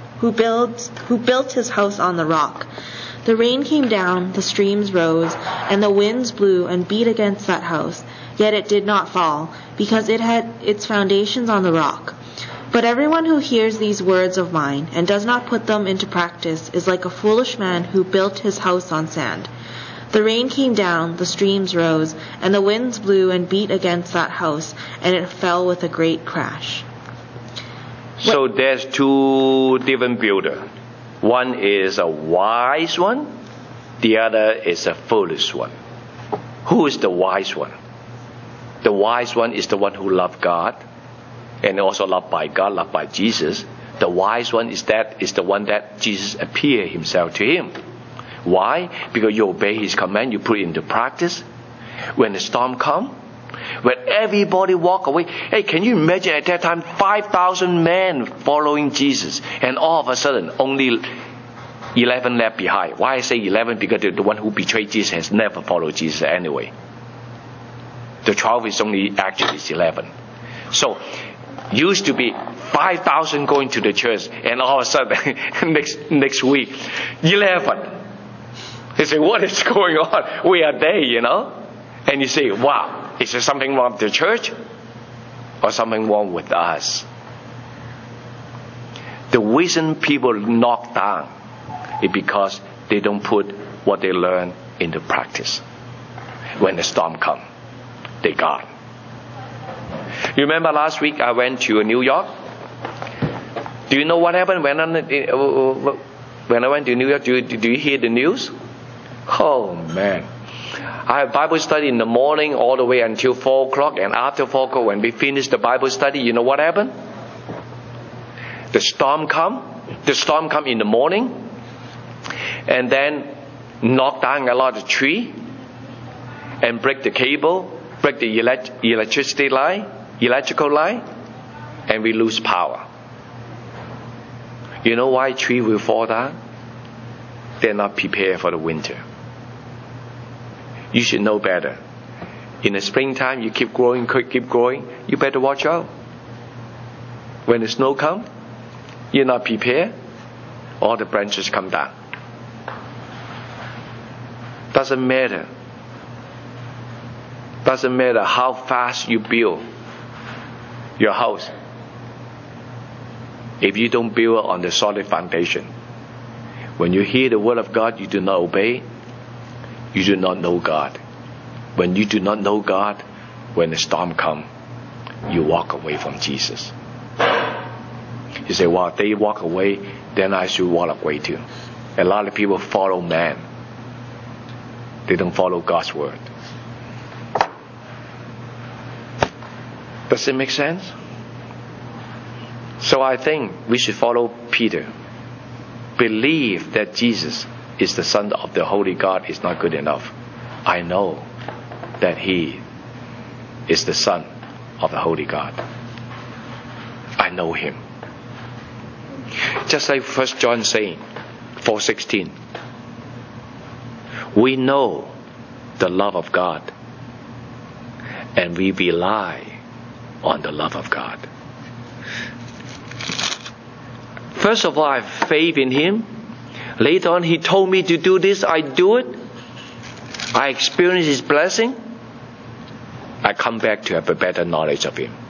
his house on the rock. The rain came down, the streams rose, and the winds blew and beat against that house. Yet it did not fall, because it had its foundations on the rock. But everyone who hears these words of mine and does not put them into practice is like a foolish man who built his house on sand. The rain came down, the streams rose, and the winds blew and beat against that house, and it fell with a great crash. So there's 2 different builders. One is a wise one. The other is a foolish one. Who is the wise one? The wise one is the one who loved God and also loved by God, loved by Jesus. The wise one is the one that Jesus appeared himself to him. Why? Because you obey his command, you put it into practice. When the storm comes, when everybody walk away. Hey, can you imagine at that time 5,000 men following Jesus, and all of a sudden only 11 left behind. Why I say 11? Because the one who betrayed Jesus has never followed Jesus anyway. The 12 is only actually 11. So used to be 5,000 going to the church, and all of a sudden next week 11. They say, what is going on? We are there, And you say, wow, is there something wrong with the church? Or something wrong with us? The reason people knock down is because they don't put what they learn into practice. When the storm comes, they gone. You remember last week I went to New York? Do you know what happened when I went to New York? Do you hear the news? Oh man. I have Bible study in the morning all the way until 4 o'clock, and after 4 o'clock when we finish the Bible study, you know what happened? The storm come in the morning, and then knock down a lot of tree, and break the cable, break the electrical line, and we lose power. You know why tree will fall down? They're not prepared for the winter. You should know better. In the springtime, you keep growing, you better watch out. When the snow comes, you're not prepared, all the branches come down. Doesn't matter how fast you build your house. If you don't build on the solid foundation, when you hear the word of God, you do not obey, you do not know God. When you do not know God, when the storm comes, you walk away from Jesus. You say, well, they walk away, then I should walk away too. A lot of people follow man. They don't follow God's word. Does it make sense? So I think we should follow Peter. Believe that Jesus is the Son of the Holy God is not good enough. I know that He is the Son of the Holy God. I know Him. Just like 1 John saying, 4:16. We know the love of God, and we rely on the love of God. First of all, I have faith in Him. Later on, He told me to do this, I do it. I experience His blessing. I come back to have a better knowledge of Him.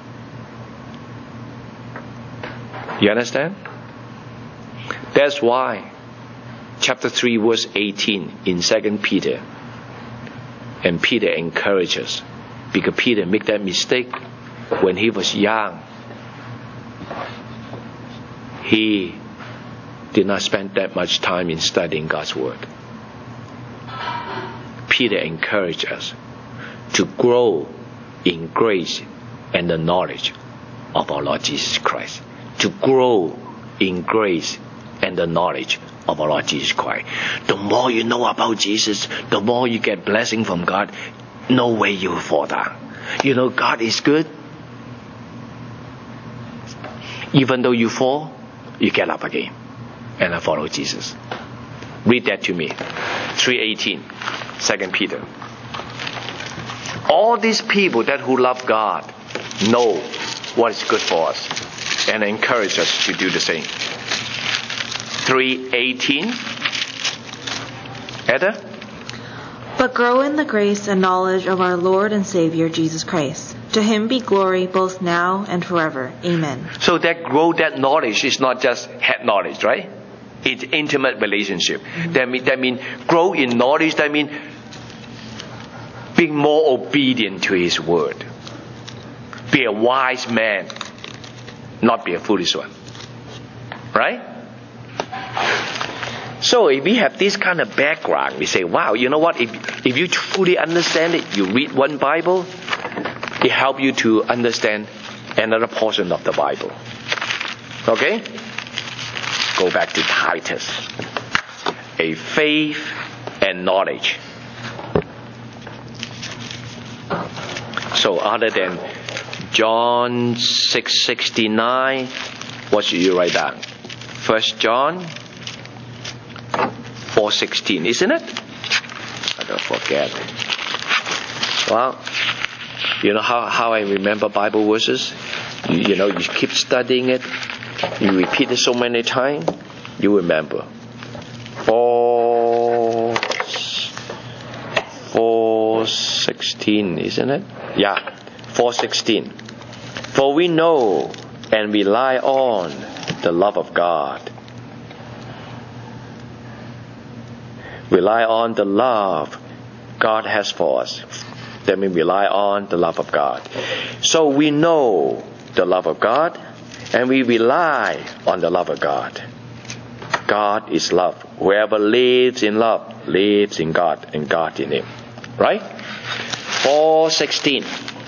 You understand? That's why chapter 3 verse 18 in 2 Peter, and Peter encourages, because Peter made that mistake when he was young. He did not spend that much time in studying God's word. Peter encouraged us to grow in grace and the knowledge of our Lord Jesus Christ. To grow in grace and the knowledge of our Lord Jesus Christ. The more you know about Jesus, the more you get blessing from God. No way you will fall down. You know God is good. Even though you fall, you get up again and I follow Jesus. Read that to me. 3:18, 2 Peter. All these people who love God know what is good for us and encourage us to do the same. 3:18. Heather? But grow in the grace and knowledge of our Lord and Savior Jesus Christ. To him be glory both now and forever. Amen. So that knowledge is not just head knowledge, right? It's intimate relationship. That mean grow in knowledge. That mean being more obedient to his word. Be a wise man, not be a foolish one. Right? So if we have this kind of background, we say, wow, you know what? If you fully understand it, you read one Bible, it helps you to understand another portion of the Bible. Okay? Go back to Titus. A faith and knowledge. So other than John 6:69, what should you write down? 1 John 4:16, isn't it? I don't forget. Well, you know how I remember Bible verses? You keep studying it. You repeat it so many times, you remember. 4:16, isn't it? Yeah, 4:16. For we know and rely on the love of God. Rely on the love God has for us. That means rely on the love of God. So we know the love of God and we rely on the love of God. God is love. Whoever lives in love lives in God and God in him. Right? 4:16.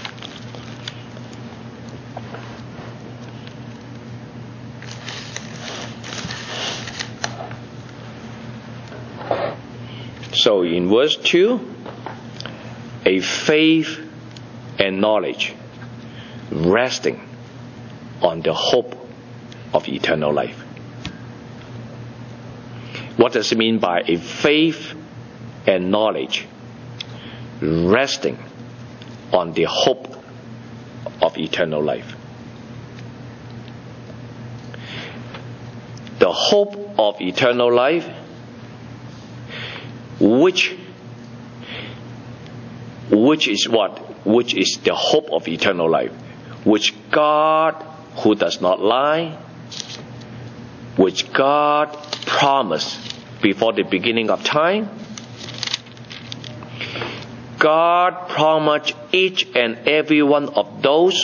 So in verse 2, a faith and knowledge resting on the hope of eternal life. What does it mean by a faith and knowledge resting on the hope of eternal life? The hope of eternal life, which is what? Which is the hope of eternal life, which God, who does not lie, which God promised before the beginning of time. God promised each and every one of those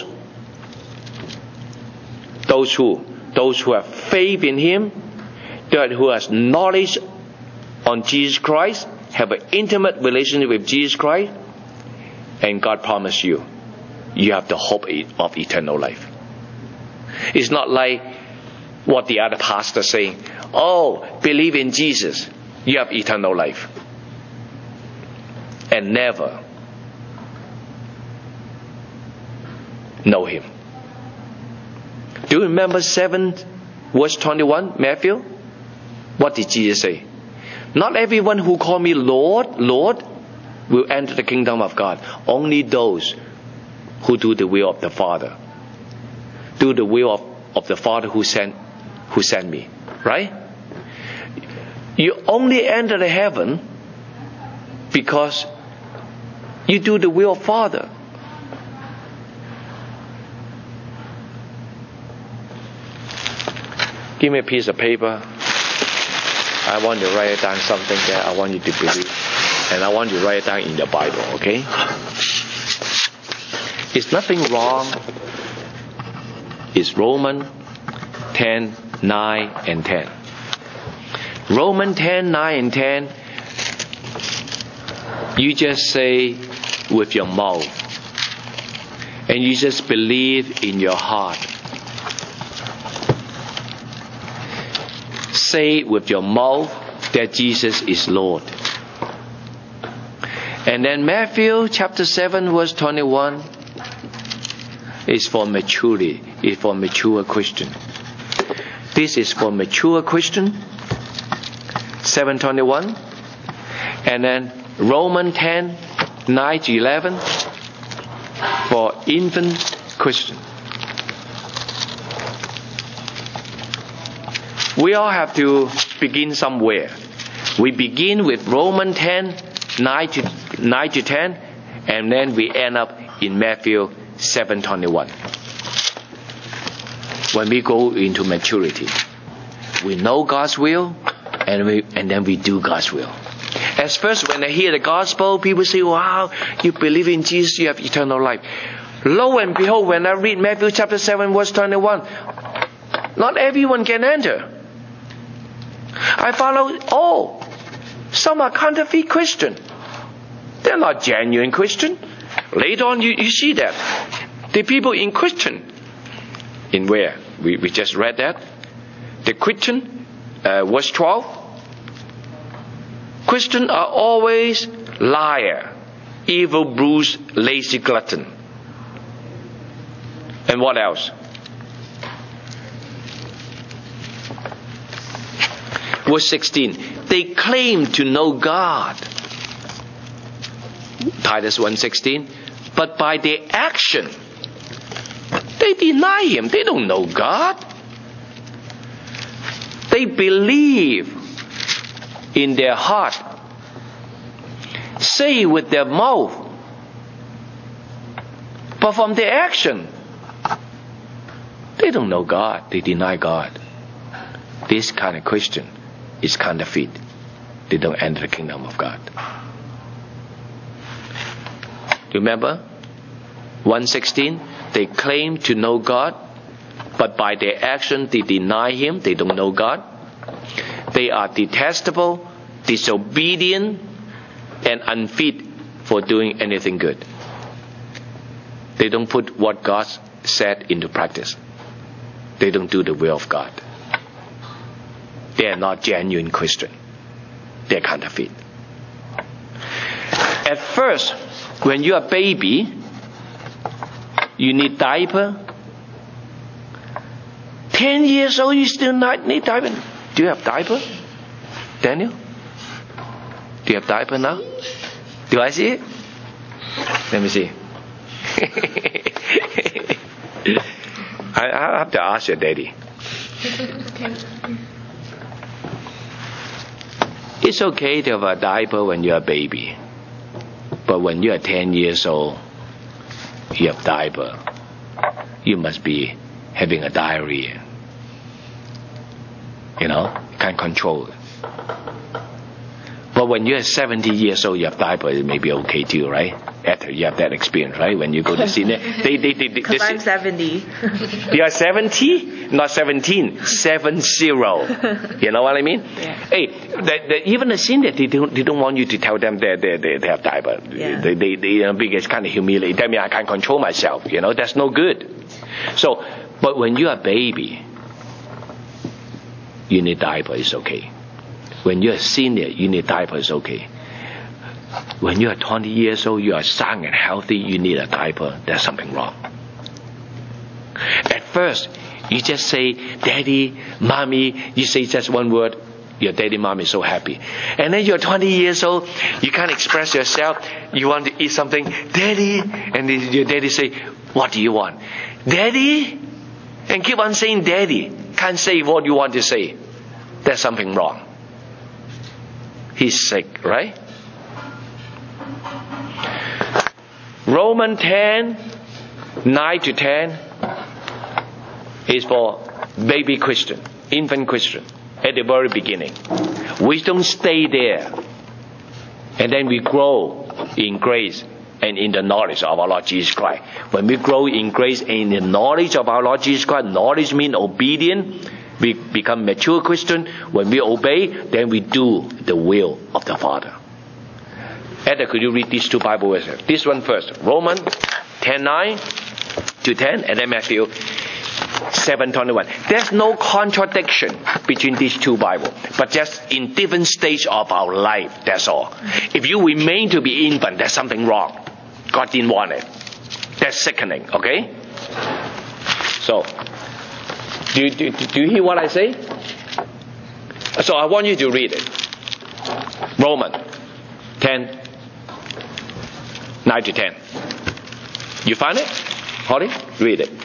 who have faith in him, who has knowledge on Jesus Christ, have an intimate relationship with Jesus Christ, and God promised you have the hope of eternal life. It's not like what the other pastors say, believe in Jesus, you have eternal life, and never know him. Do you remember 7 verse 21, Matthew? What did Jesus say? Not everyone who call me Lord, Lord will enter the kingdom of God. Only those who do the will of the Father. Do the will of the Father who sent me. Right? You only enter the heaven because you do the will of Father. Give me a piece of paper. I want to write down something that I want you to believe. And I want you to write it down in your Bible, okay? It's nothing wrong. It's Romans 10, 9 and 10. Romans 10, 9 and 10. You just say with your mouth. And you just believe in your heart. Say with your mouth that Jesus is Lord. And then Matthew chapter 7 verse 21 is for maturity. is for mature Christian. This is for mature Christian, 7:21. And then Romans 10:9-11 for infant Christian. We all have to begin somewhere. We begin with Romans 10:9-10, and then we end up in Matthew 7:21. When we go into maturity, we know God's will, and then we do God's will. At first, when I hear the gospel, people say, wow, you believe in Jesus, you have eternal life. Lo and behold, when I read Matthew chapter 7, verse 21, not everyone can enter. I follow, some are counterfeit Christian. They're not genuine Christian. Later on, you see that. The people in Christian, in where? We just read that. The Christian, verse 12. Christians are always liar, evil, bruise, lazy glutton. And what else? Verse 16. They claim to know God. Titus 1:16. But by their action, they deny Him. They don't know God. They believe in their heart, say with their mouth, but from their action, they don't know God. They deny God. This kind of Christian is counterfeit. They don't enter the kingdom of God. Remember? 1:16, they claim to know God, but by their action they deny Him. They don't know God. They are detestable, disobedient, and unfit for doing anything good. They don't put what God said into practice. They don't do the will of God. They are not genuine Christian. They are counterfeit. At first, when you are a baby, you need diaper. 10 years old, you still need diaper. Do you have diaper? Daniel? Do you have diaper now? Do I see it? Let me see. I have to ask your daddy. It's okay to have a diaper when you're a baby. But when you're 10 years old, you have diaper. You must be having a diarrhea. You can't control it. But when you're 70 years old, you have diaper, it may be okay too, right? After you have that experience, right? When you go to cinema. Because I'm 70. You are 70? Not 17. 70. You know what I mean? Yeah. Hey, even the senior, they don't want you to tell them they have diaper. Yeah. They because it's kind of humiliating. Tell me I can't control myself. That's no good. So, but when you're a baby, you need diaper, it's okay. When you're a senior, you need diaper, it's okay. When you're 20 years old, you are strong and healthy, you need a diaper, there's something wrong. At first, you just say, Daddy, Mommy, you say just one word, your daddy, mommy is so happy. And then you're 20 years old, you can't express yourself, you want to eat something, Daddy, and your daddy say, what do you want? Daddy? And keep on saying Daddy, can't say what you want to say. There's something wrong. He's sick, right? Romans 10:9-10 is for baby Christian, infant Christian, at the very beginning. We don't stay there. And then we grow in grace and in the knowledge of our Lord Jesus Christ. When we grow in grace and in the knowledge of our Lord Jesus Christ, knowledge means obedient. We become mature Christian. When we obey, then we do the will of the Father. Edda, could you read these two Bible verses? This one first. Romans 10:9-10, and then Matthew 7:21. There's no contradiction between these two Bibles, but just in different stage of our life, that's all. If you remain to be infant, there's something wrong. God didn't want it. That's sickening, okay? So, do you hear what I say? So I want you to read it. Romans 10, 9 to 10. You find it? Holly, read it.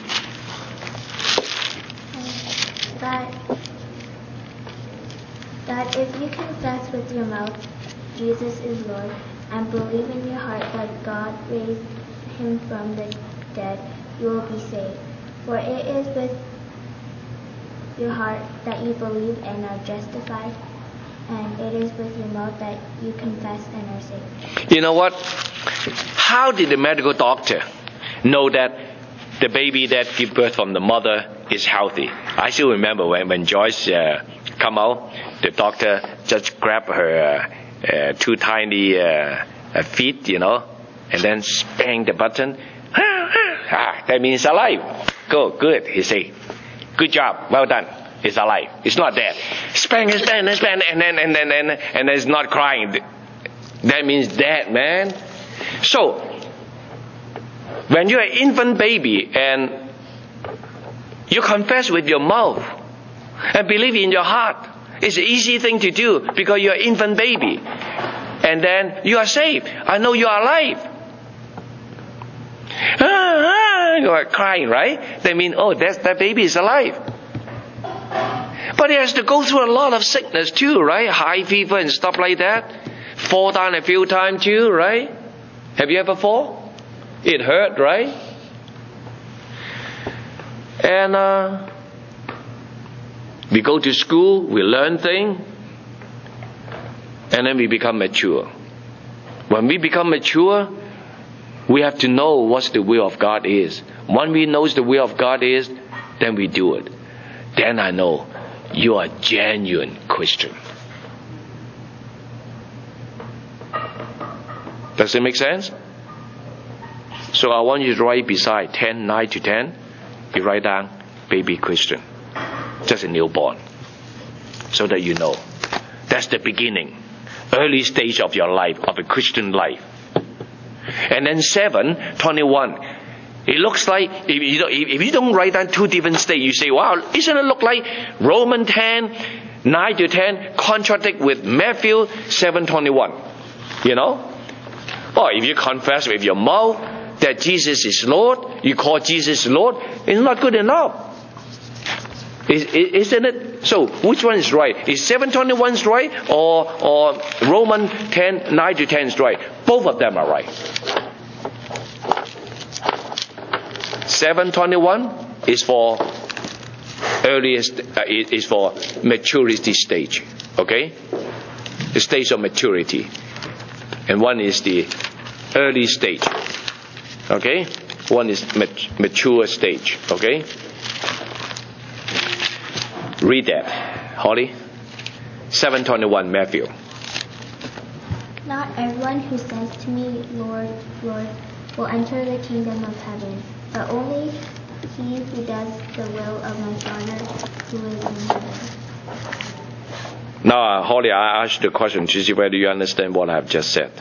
That if you confess with your mouth Jesus is Lord, and believe in your heart that God raised him from the dead, you will be saved. For it is with your heart that you believe and are justified, and it is with your mouth that you confess and are saved. You know what? How did the medical doctor know that the baby that gave birth from the mother is healthy? I still remember when Joyce come out, the doctor just grabbed her two tiny feet, and then bang the button. That means alive. Good, he say. Good job, well done. It's alive. It's not dead. Spank, and then it's not crying. That means dead, man. So, when you're an infant baby and you confess with your mouth and believe in your heart, it's an easy thing to do because you're an infant baby. And then you are saved. I know you are alive. You are crying, right? They mean, that baby is alive. But he has to go through a lot of sickness too, right? High fever and stuff like that. Fall down a few times too, right? Have you ever fall? It hurt, right? And we go to school, we learn things, and then we become mature. When we become mature, we have to know what the will of God is. When we know the will of God is, then we do it. Then I know you are a genuine Christian. Does it make sense? So I want you to write beside 10, 9 to 10. You write down baby Christian. Just a newborn. So that you know. That's the beginning. Early stage of your life, of a Christian life. And then 7:21. It looks like, if you don't write down two different stages, you say, wow, isn't it look like Romans 10, 9 to 10 contradict with Matthew 7:21? Or if you confess with your mouth that Jesus is Lord, you call Jesus Lord, it's not good enough. Isn't it? So, which one is right? Is 7:21 right or Romans 10, 9 to 10 is right? Both of them are right. 7:21 is for earliest, is for maturity stage. Okay? The stage of maturity. And one is the early stage. Okay? One is mature stage. Okay? Read that, Holly. 7:21, Matthew. Not everyone who says to me, Lord, Lord, will enter the kingdom of heaven, but only he who does the will of my Father who is in heaven. Now, Holly, I asked the question to see whether you understand what I have just said.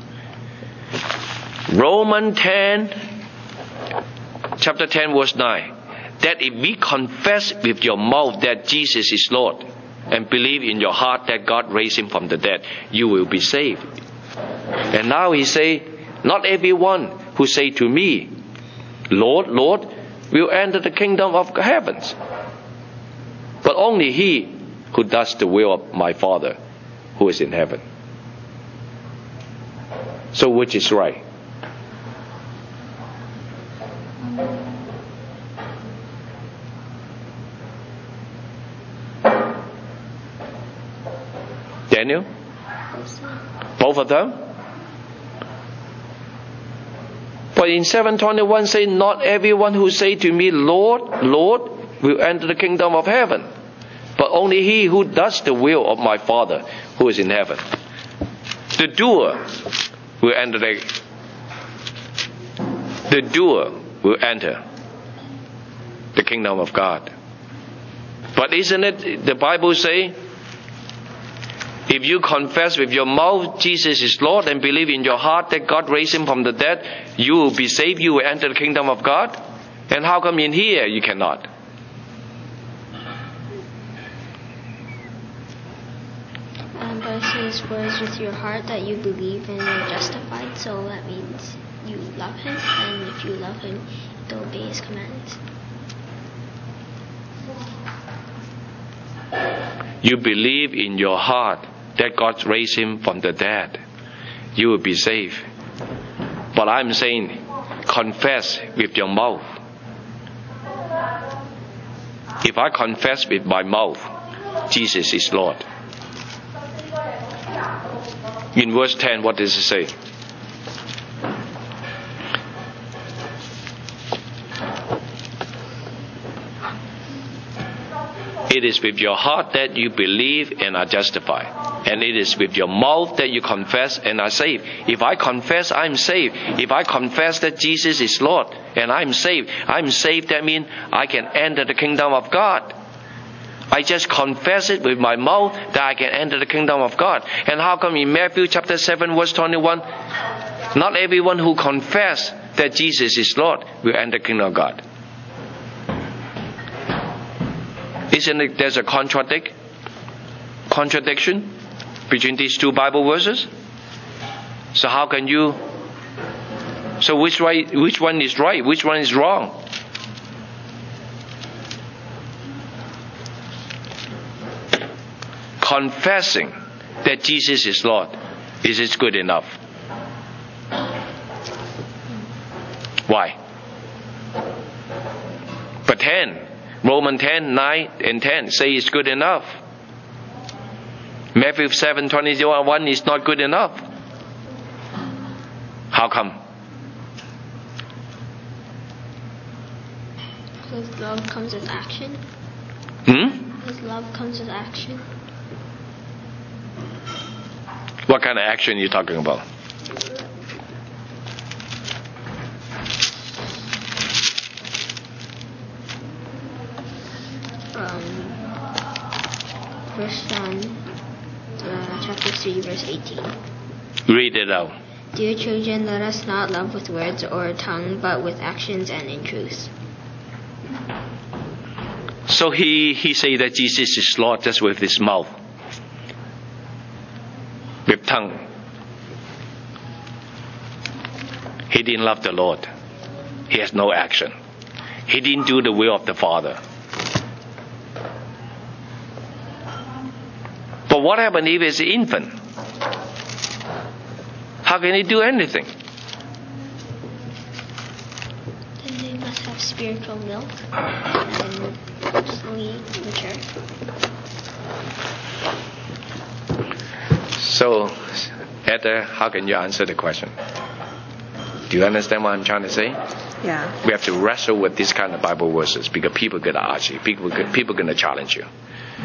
Romans 10, chapter 10, verse 9. That if we confess with your mouth that Jesus is Lord and believe in your heart that God raised him from the dead, you will be saved. And now he say, not everyone who say to me, Lord, Lord, will enter the kingdom of heavens, but only he who does the will of my Father who is in heaven. So which is right? Daniel? Both of them? But in 7:21 say, not everyone who say to me, Lord, Lord, will enter the kingdom of heaven, but only he who does the will of my Father who is in heaven. The doer will enter the kingdom of God. But isn't it the Bible say, if you confess with your mouth Jesus is Lord and believe in your heart that God raised him from the dead, you will be saved, you will enter the kingdom of God? And how come in here you cannot? But it says, for it's with your heart that you believe and you're justified. So that means you love him. And if you love him, you obey his commands. You believe in your heart that God raised him from the dead, you will be saved. But I'm saying, confess with your mouth. If I confess with my mouth, Jesus is Lord. In verse 10, what does it say? It is with your heart that you believe and are justified. And it is with your mouth that you confess and are saved. If I confess, I'm saved. If I confess that Jesus is Lord and I'm saved, that means I can enter the kingdom of God. I just confess it with my mouth that I can enter the kingdom of God. And how come in Matthew chapter 7 verse 21, not everyone who confess that Jesus is Lord will enter the kingdom of God? Isn't it there's a contradiction between these two Bible verses? So how can you? So which one is right? Which one is wrong? Confessing that Jesus is Lord, is it good enough? Why? But Romans 10, 9 and 10 say it's good enough. Matthew 7, 21 is not good enough. How come? Because love comes with action. Because love comes with action. What kind of action are you talking about? First John chapter 3 verse 18. Read it out. Dear children, let us not love with words or tongue, but with actions and in truth. So he say that Jesus is Lord just with his mouth, with tongue. He didn't love the Lord. He has no action. He didn't do the will of the Father. But what happened if he's an infant? How can he do anything? Then they must have spiritual milk and slowly mature. So, Heather, how can you answer the question? Do you understand what I'm trying to say? Yeah. We have to wrestle with this kind of Bible verses because people are going to ask you. People are going to challenge you.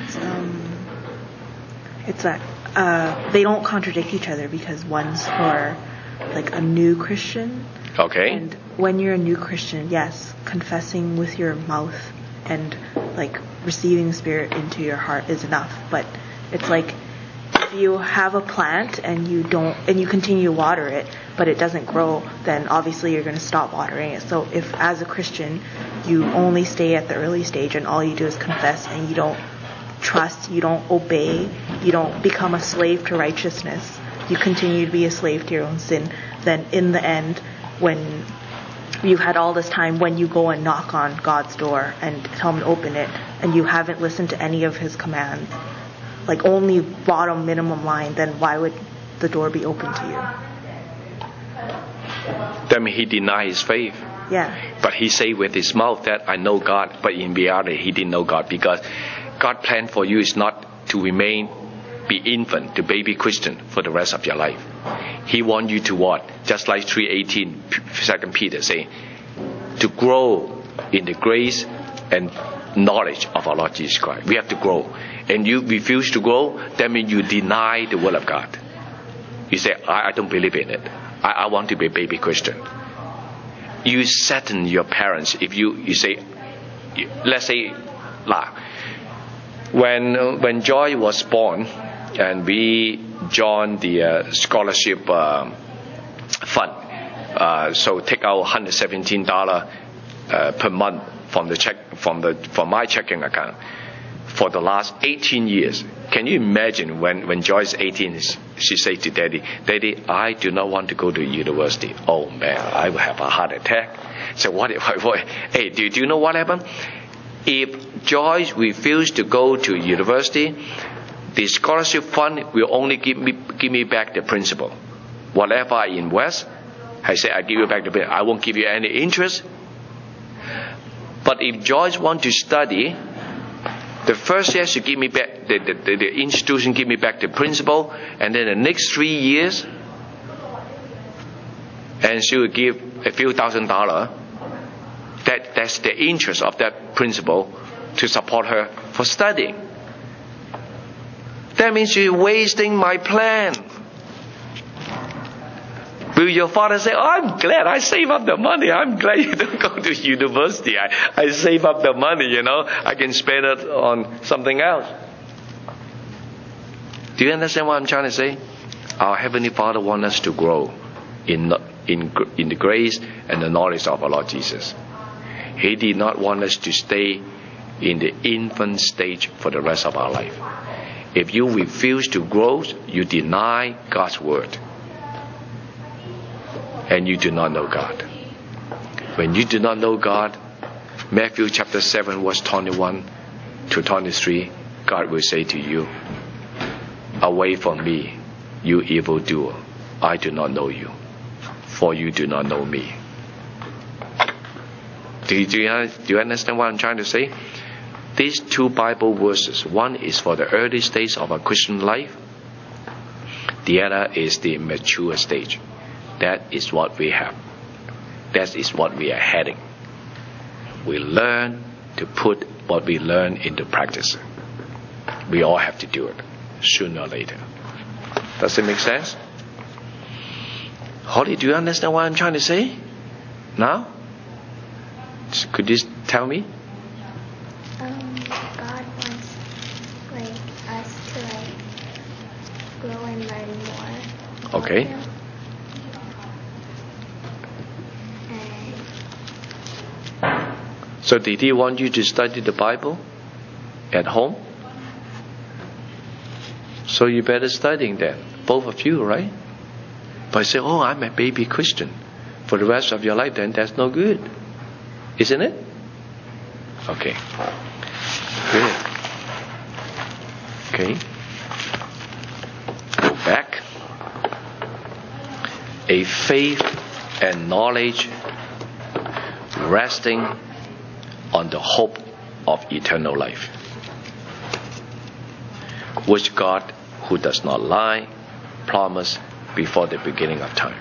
It's that they don't contradict each other because one's for like a new Christian. Okay. And when you're a new Christian, yes, confessing with your mouth and like receiving the Spirit into your heart is enough. But it's like if you have a plant and you continue to water it, but it doesn't grow, then obviously you're going to stop watering it. So if as a Christian you only stay at the early stage and all you do is confess and you don't trust, you don't obey, you don't become a slave to righteousness, you continue to be a slave to your own sin, then in the end, when you had all this time, when you go and knock on God's door and tell him to open it, and you haven't listened to any of his commands, like only bottom minimum line, then why would the door be open to you? That means he denied his faith. Yeah. But he said with his mouth that I know God, but in reality he didn't know God because God's plan for you is not to be infant, to baby Christian for the rest of your life. He wants you to what? Just like 3:18, 2 Peter saying, to grow in the grace and knowledge of our Lord Jesus Christ. We have to grow. And you refuse to grow, that means you deny the word of God. You say, I don't believe in it. I want to be a baby Christian. You sadden your parents if you say, let's say, when Joy was born and we joined the scholarship fund, so take out $117 per month from my checking account for the last 18 years. Can you imagine when Joyce 18, she said to Daddy, "Daddy, I do not want to go to university." Oh man, I will have a heart attack. So what? Hey, do you know what happened? If Joyce refused to go to university, the scholarship fund will only give me back the principal. Whatever I invest, I say I give you back the principal. I won't give you any interest. But if Joyce wants to study, the first year she give me back the institution give me back the principal, and then the next 3 years, and she will give a few $1,000s. That's the interest of that principal to support her for studying. That means you're wasting my plan. Will your father say, "Oh, I'm glad I save up the money. I'm glad you don't go to university. I save up the money, I can spend it on something else." Do you understand what I'm trying to say? Our Heavenly Father wants us to grow in the grace and the knowledge of our Lord Jesus. He did not want us to stay in the infant stage for the rest of our life. If you refuse to grow, you deny God's word. And you do not know God. When you do not know God, Matthew chapter 7 verse 21 to 23, God will say to you, "Away from me, you evildoer, I do not know you, for you do not know me." Do you understand what I'm trying to say? These two Bible verses, one is for the early stage of a Christian life. The other is the mature stage. That is what we have. That is what we are heading. We learn to put what we learn into practice. We all have to do it, sooner or later. Does it make sense? Holly, do you understand what I'm trying to say? Now? Could you tell me? God wants us to grow and learn more. Okay. So did He want you to study the Bible at home? So you better study then, both of you, right? But say, "Oh, I'm a baby Christian," for the rest of your life, then that's no good. Isn't it? Okay. Good. Okay. Go back. A faith and knowledge resting on the hope of eternal life, which God, who does not lie, promised before the beginning of time.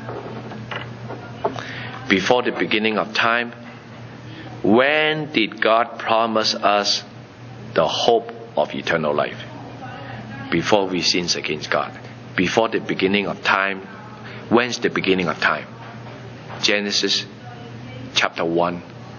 Before the beginning of time, when did God promise us the hope of eternal life? Before we sinned against God. Before the beginning of time. When's the beginning of time? Genesis chapter 1.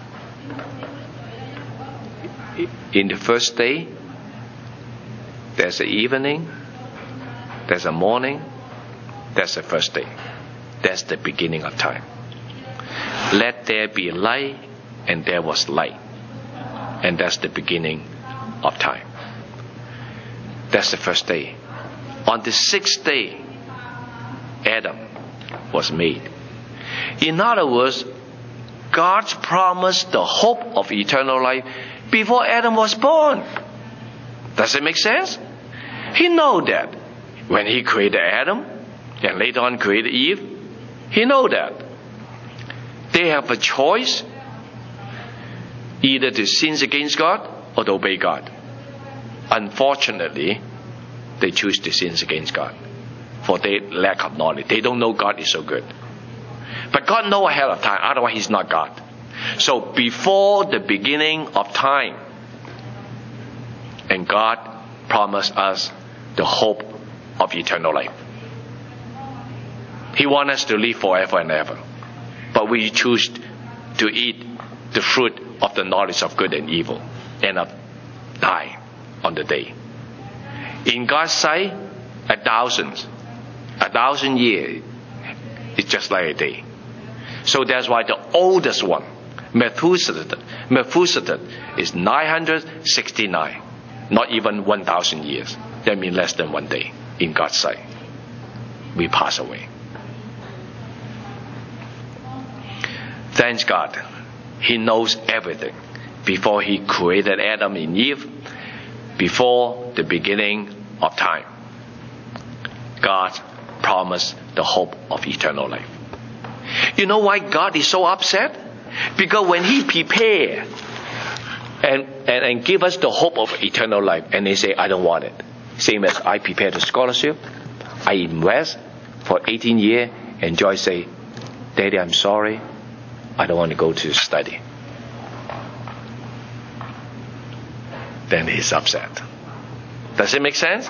In the first day, there's an evening, there's a morning, there's the first day. That's the beginning of time. Let there be light, and there was light. And that's the beginning of time. That's the first day. On the sixth day, Adam was made. In other words, God promised the hope of eternal life before Adam was born. Does it make sense? He knew that when He created Adam and later on created Eve. He knew that they have a choice, either to sin against God or to obey God. Unfortunately, they choose to sin against God for their lack of knowledge. They don't know God is so good. But God knows ahead of time, otherwise He's not God. So before the beginning of time, and God promised us the hope of eternal life. He wants us to live forever and ever. But we choose to eat the fruit of the knowledge of good and evil, end up dying on the day. In God's sight, 1,000 years is just like a day. So that's why the oldest one, Methuselah is 969, not even 1,000 years. That means less than one day in God's sight. We pass away. Thanks God. He knows everything. Before He created Adam and Eve, before the beginning of time, God promised the hope of eternal life. You know why God is so upset? Because when He prepared and give us the hope of eternal life, and they say, I don't want it. Same as I prepared the scholarship, I invest for 18 years, and Joyce say, Daddy, I'm sorry, I don't want to go to study. Then He's upset. Does it make sense?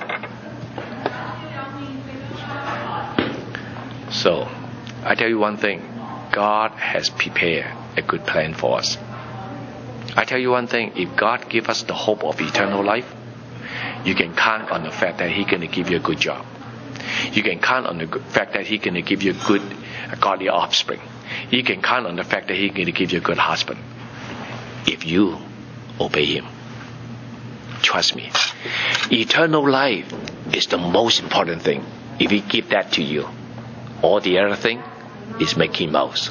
So, I tell you one thing. God has prepared a good plan for us. I tell you one thing. If God gives us the hope of eternal life, you can count on the fact that He's going to give you a good job. You can count on the fact that He's going to give you a good, godly offspring. You can count on the fact that He's going to give you a good husband. If you obey Him. Trust me. Eternal life is the most important thing. If He give that to you, all the other thing is Mickey Mouse.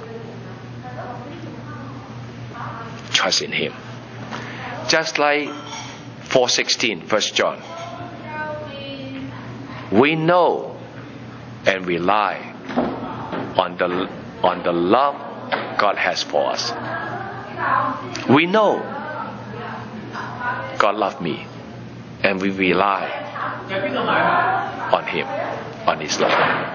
Trust in Him. Just like 4:16, 1 John. We know and rely on the love God has for us. We know God loved me, and we rely on Him, on His love.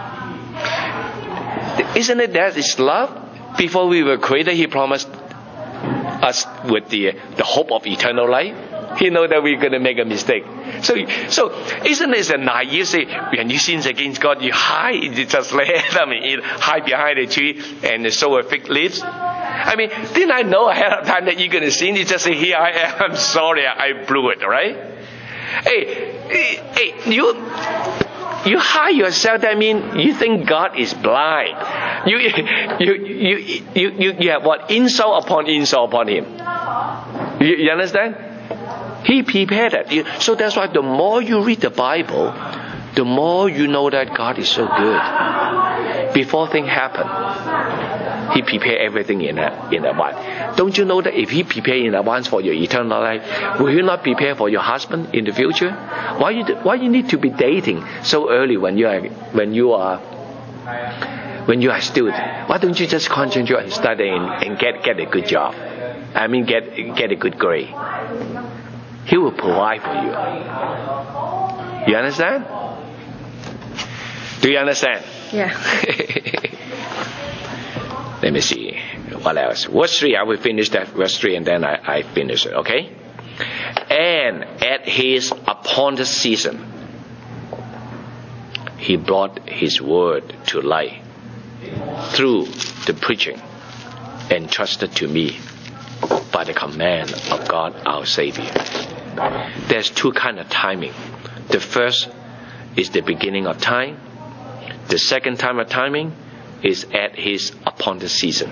Isn't it that His love? Before we were created, He promised us with the hope of eternal life. He knows that we're going to make a mistake. So isn't it a naive say, when you sin against God, you hide, you just hide behind a tree and sow a fig leaves? I mean, didn't I know ahead of time that you're going to sin? You just say, here I am, I'm sorry, I blew it, right? Hey, you hide yourself. That means you think God is blind. You have what? Insult upon Him. You understand? He prepared it. So that's why the more you read the Bible, the more you know that God is so good. Before things happen, He prepared everything in advance. Don't you know that if He prepared in advance for your eternal life, will He not prepare for your husband in the future? Why you need to be dating so early when you are a student? Why don't you just concentrate on studying and get a good job? I mean, get a good grade. He will provide for you. You understand? Do you understand? Yeah. Let me see. What else? Verse 3, I will finish that verse 3 and then I finish it, okay? And at His appointed season, He brought His word to light through the preaching entrusted to me by the command of God our Savior. There's two kinds of timing. The first is the beginning of time. The second time of timing is at His appointed season.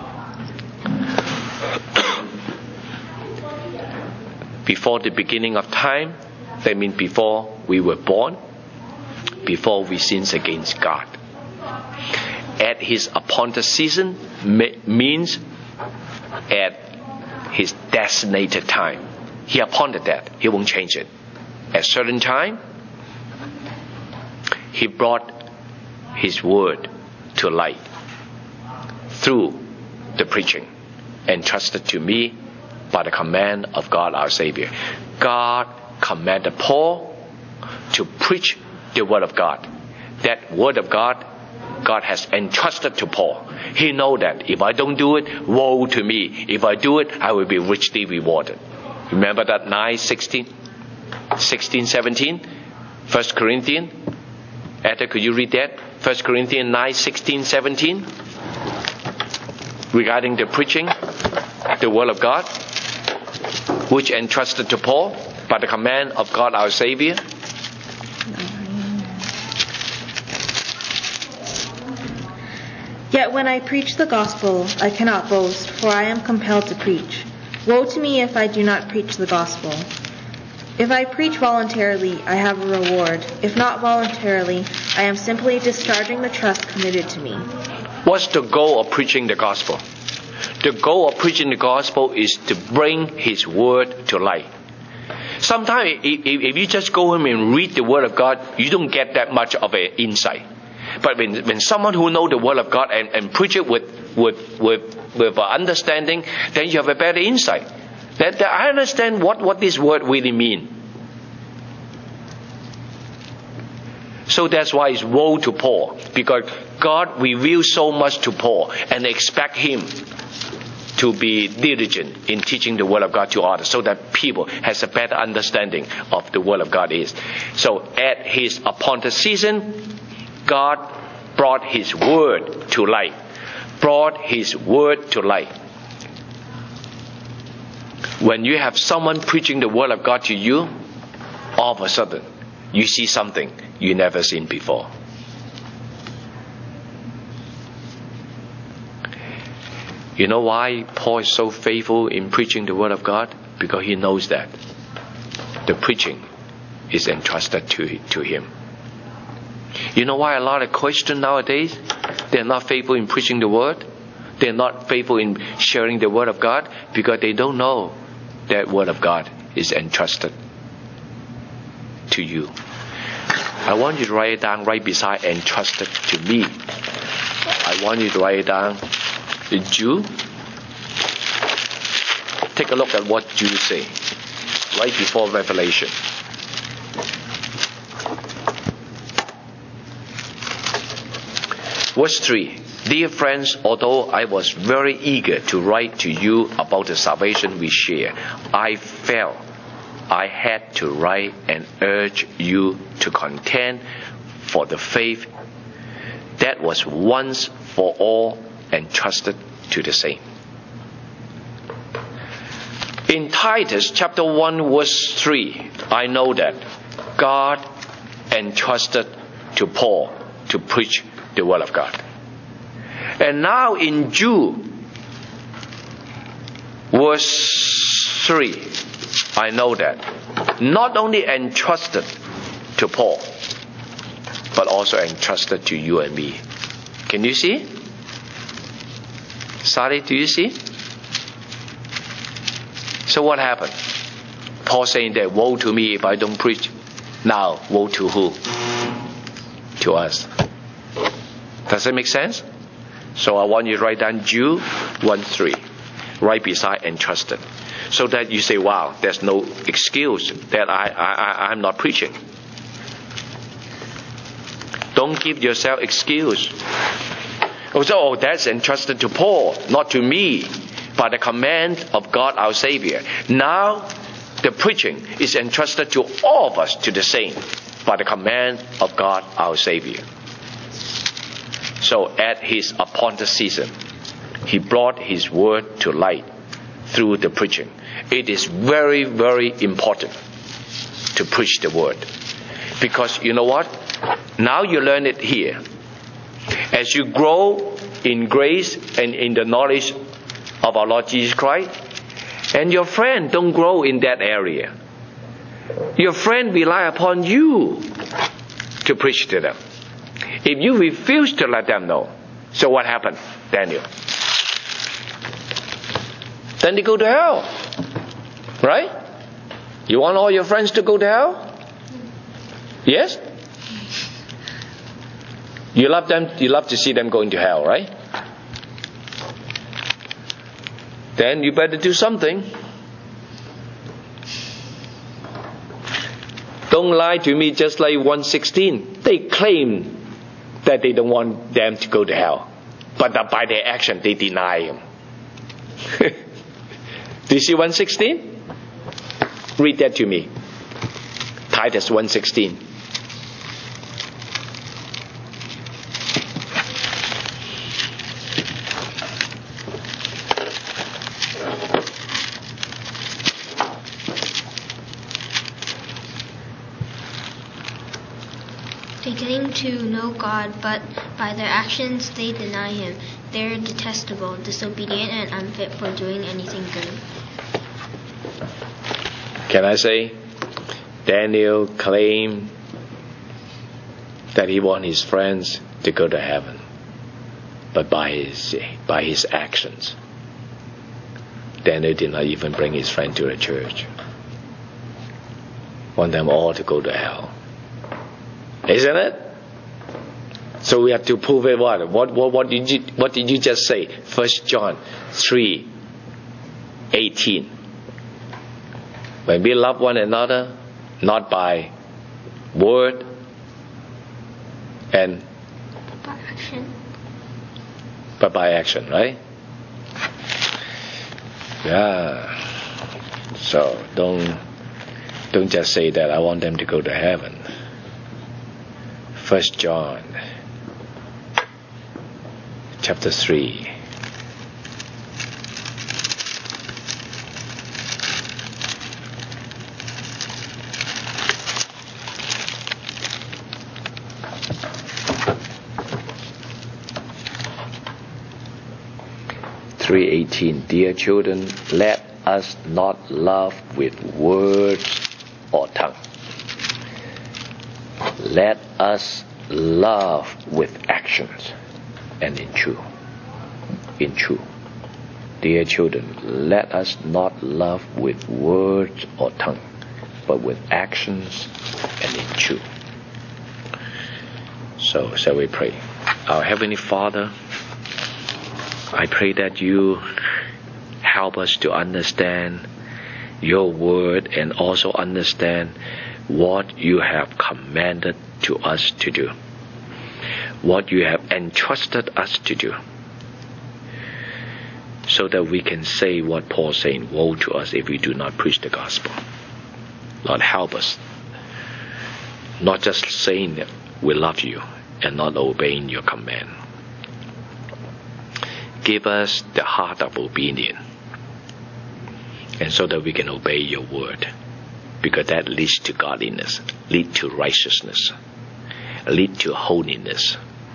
Before the beginning of time, that means before we were born, before we sinned against God. At His appointed season means at His designated time. He appointed that. He won't change it. At a certain time, He brought His word to light through the preaching entrusted to me by the command of God our Savior. God commanded Paul to preach the word of God. That word of God, God has entrusted to Paul. He knows that if I don't do it, woe to me. If I do it, I will be richly rewarded. Remember that 16, 17? 1 Corinthians. Etta, could you read that? 1 Corinthians 9, 16, 17. Regarding the preaching, the word of God, which entrusted to Paul by the command of God our Savior. Yet when I preach the gospel, I cannot boast, for I am compelled to preach. Woe to me if I do not preach the gospel. If I preach voluntarily, I have a reward. If not voluntarily, I am simply discharging the trust committed to me. What's the goal of preaching the gospel? The goal of preaching the gospel is to bring His word to light. Sometimes if you just go home and read the word of God, you don't get that much of an insight. But when someone who knows the word of God and preach it with understanding, then you have a better insight. That I understand what this word really means. So that's why it's woe to Paul, because God reveals so much to Paul and expect him to be diligent in teaching the word of God to others, so that people has a better understanding of the word of God is. So at his appointed season, God brought His word to light. Brought His word to light. When you have someone preaching the word of God to you, all of a sudden, you see something you never seen before. You know why Paul is so faithful in preaching the word of God? Because he knows that the preaching is entrusted to him. You know why a lot of Christians nowadays, they're not faithful in preaching the word? They're not faithful in sharing the word of God? Because they don't know that word of God is entrusted to you. I want you to write it down right beside entrusted to me. I want you to write it down. Jude. Take a look at what Jude say right before Revelation. Verse 3. Dear friends, although I was very eager to write to you about the salvation we share, I felt I had to write and urge you to contend for the faith that was once for all entrusted to the saints. In Titus chapter 1 verse 3, I know that God entrusted to Paul to preach the word of God. And now in Jude verse 3, I know that not only entrusted to Paul, but also entrusted to you and me. Can you see? Sally, do you see? So what happened? Paul saying that, woe to me if I don't preach. Now, woe to who? To us. Does that make sense? So I want you to write down Jude 1:3, right beside entrusted. So that you say, wow, there's no excuse that I'm not preaching. Don't give yourself excuse. Oh, that's entrusted to Paul, not to me, by the command of God our Savior. Now, the preaching is entrusted to all of us, to the saints, by the command of God our Savior. So at His appointed season, He brought His word to light through the preaching. It is very, very important to preach the word. Because you know what? Now you learn it here. As you grow in grace and in the knowledge of our Lord Jesus Christ, and your friend don't grow in that area, your friend rely upon you to preach to them. If you refuse to let them know, so what happened, Daniel? Then they go to hell. Right? You want all your friends to go to hell? Yes? You love them, you love to see them going to hell, right? Then you better do something. Don't lie to me just like 1:16. They claim that they don't want them to go to hell, but by their action they deny him. Do you see 1:16? Read that to me. Titus 1:16. beginning to know God, but by their actions they deny Him. They are detestable, disobedient, and unfit for doing anything good. Can I say, Daniel claimed that he wanted his friends to go to heaven, but by his actions, Daniel did not even bring his friend to the church. Want them all to go to hell. Isn't it? So we have to prove it. What did you just say? 1 John 3:18. When we love one another, not by word and By action. but by action, right? Yeah. So don't just say that I want them to go to heaven. 1 John chapter 3. Dear children, let us not love with words or tongue. Let us love with actions and in truth. Dear children, let us not love with words or tongue, but with actions and in truth. So shall we pray? Our Heavenly Father, I pray that you help us to understand your word and also understand what you have commanded to us to do, what you have entrusted us to do, so that we can say what Paul saying, woe to us if we do not preach the gospel. Lord, help us, not just saying that we love you and not obeying your command. Give us the heart of obedience, and so that we can obey your word, because that leads to godliness, lead to righteousness, lead to holiness.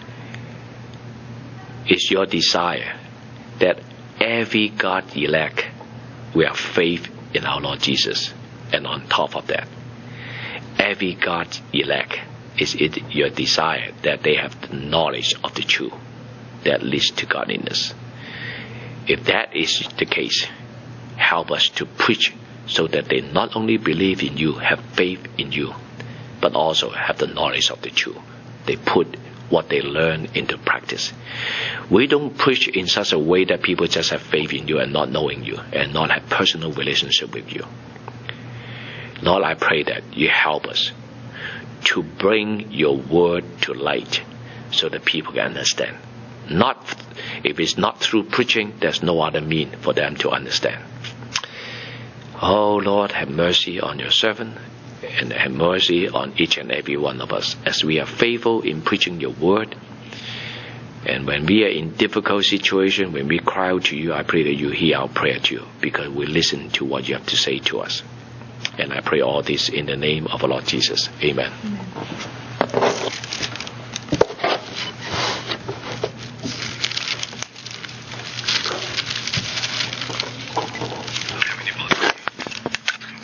It's your desire that every God elect will have faith in our Lord Jesus, and on top of that, every God elect is it your desire that they have the knowledge of the truth that leads to godliness. If that is the case, help us to preach so that they not only believe in you, have faith in you, but also have the knowledge of the truth. They put what they learn into practice. We don't preach in such a way that people just have faith in you and not knowing you and not have personal relationship with you. Lord, I pray that you help us to bring your word to light so that people can understand. If it's not through preaching, there's no other means for them to understand. Oh Lord, have mercy on your servant and have mercy on each and every one of us as we are faithful in preaching your word. And when we are in difficult situation, when we cry out to you, I pray that you hear our prayer to you, because we listen to what you have to say to us. And I pray all this in the name of our Lord Jesus. Amen.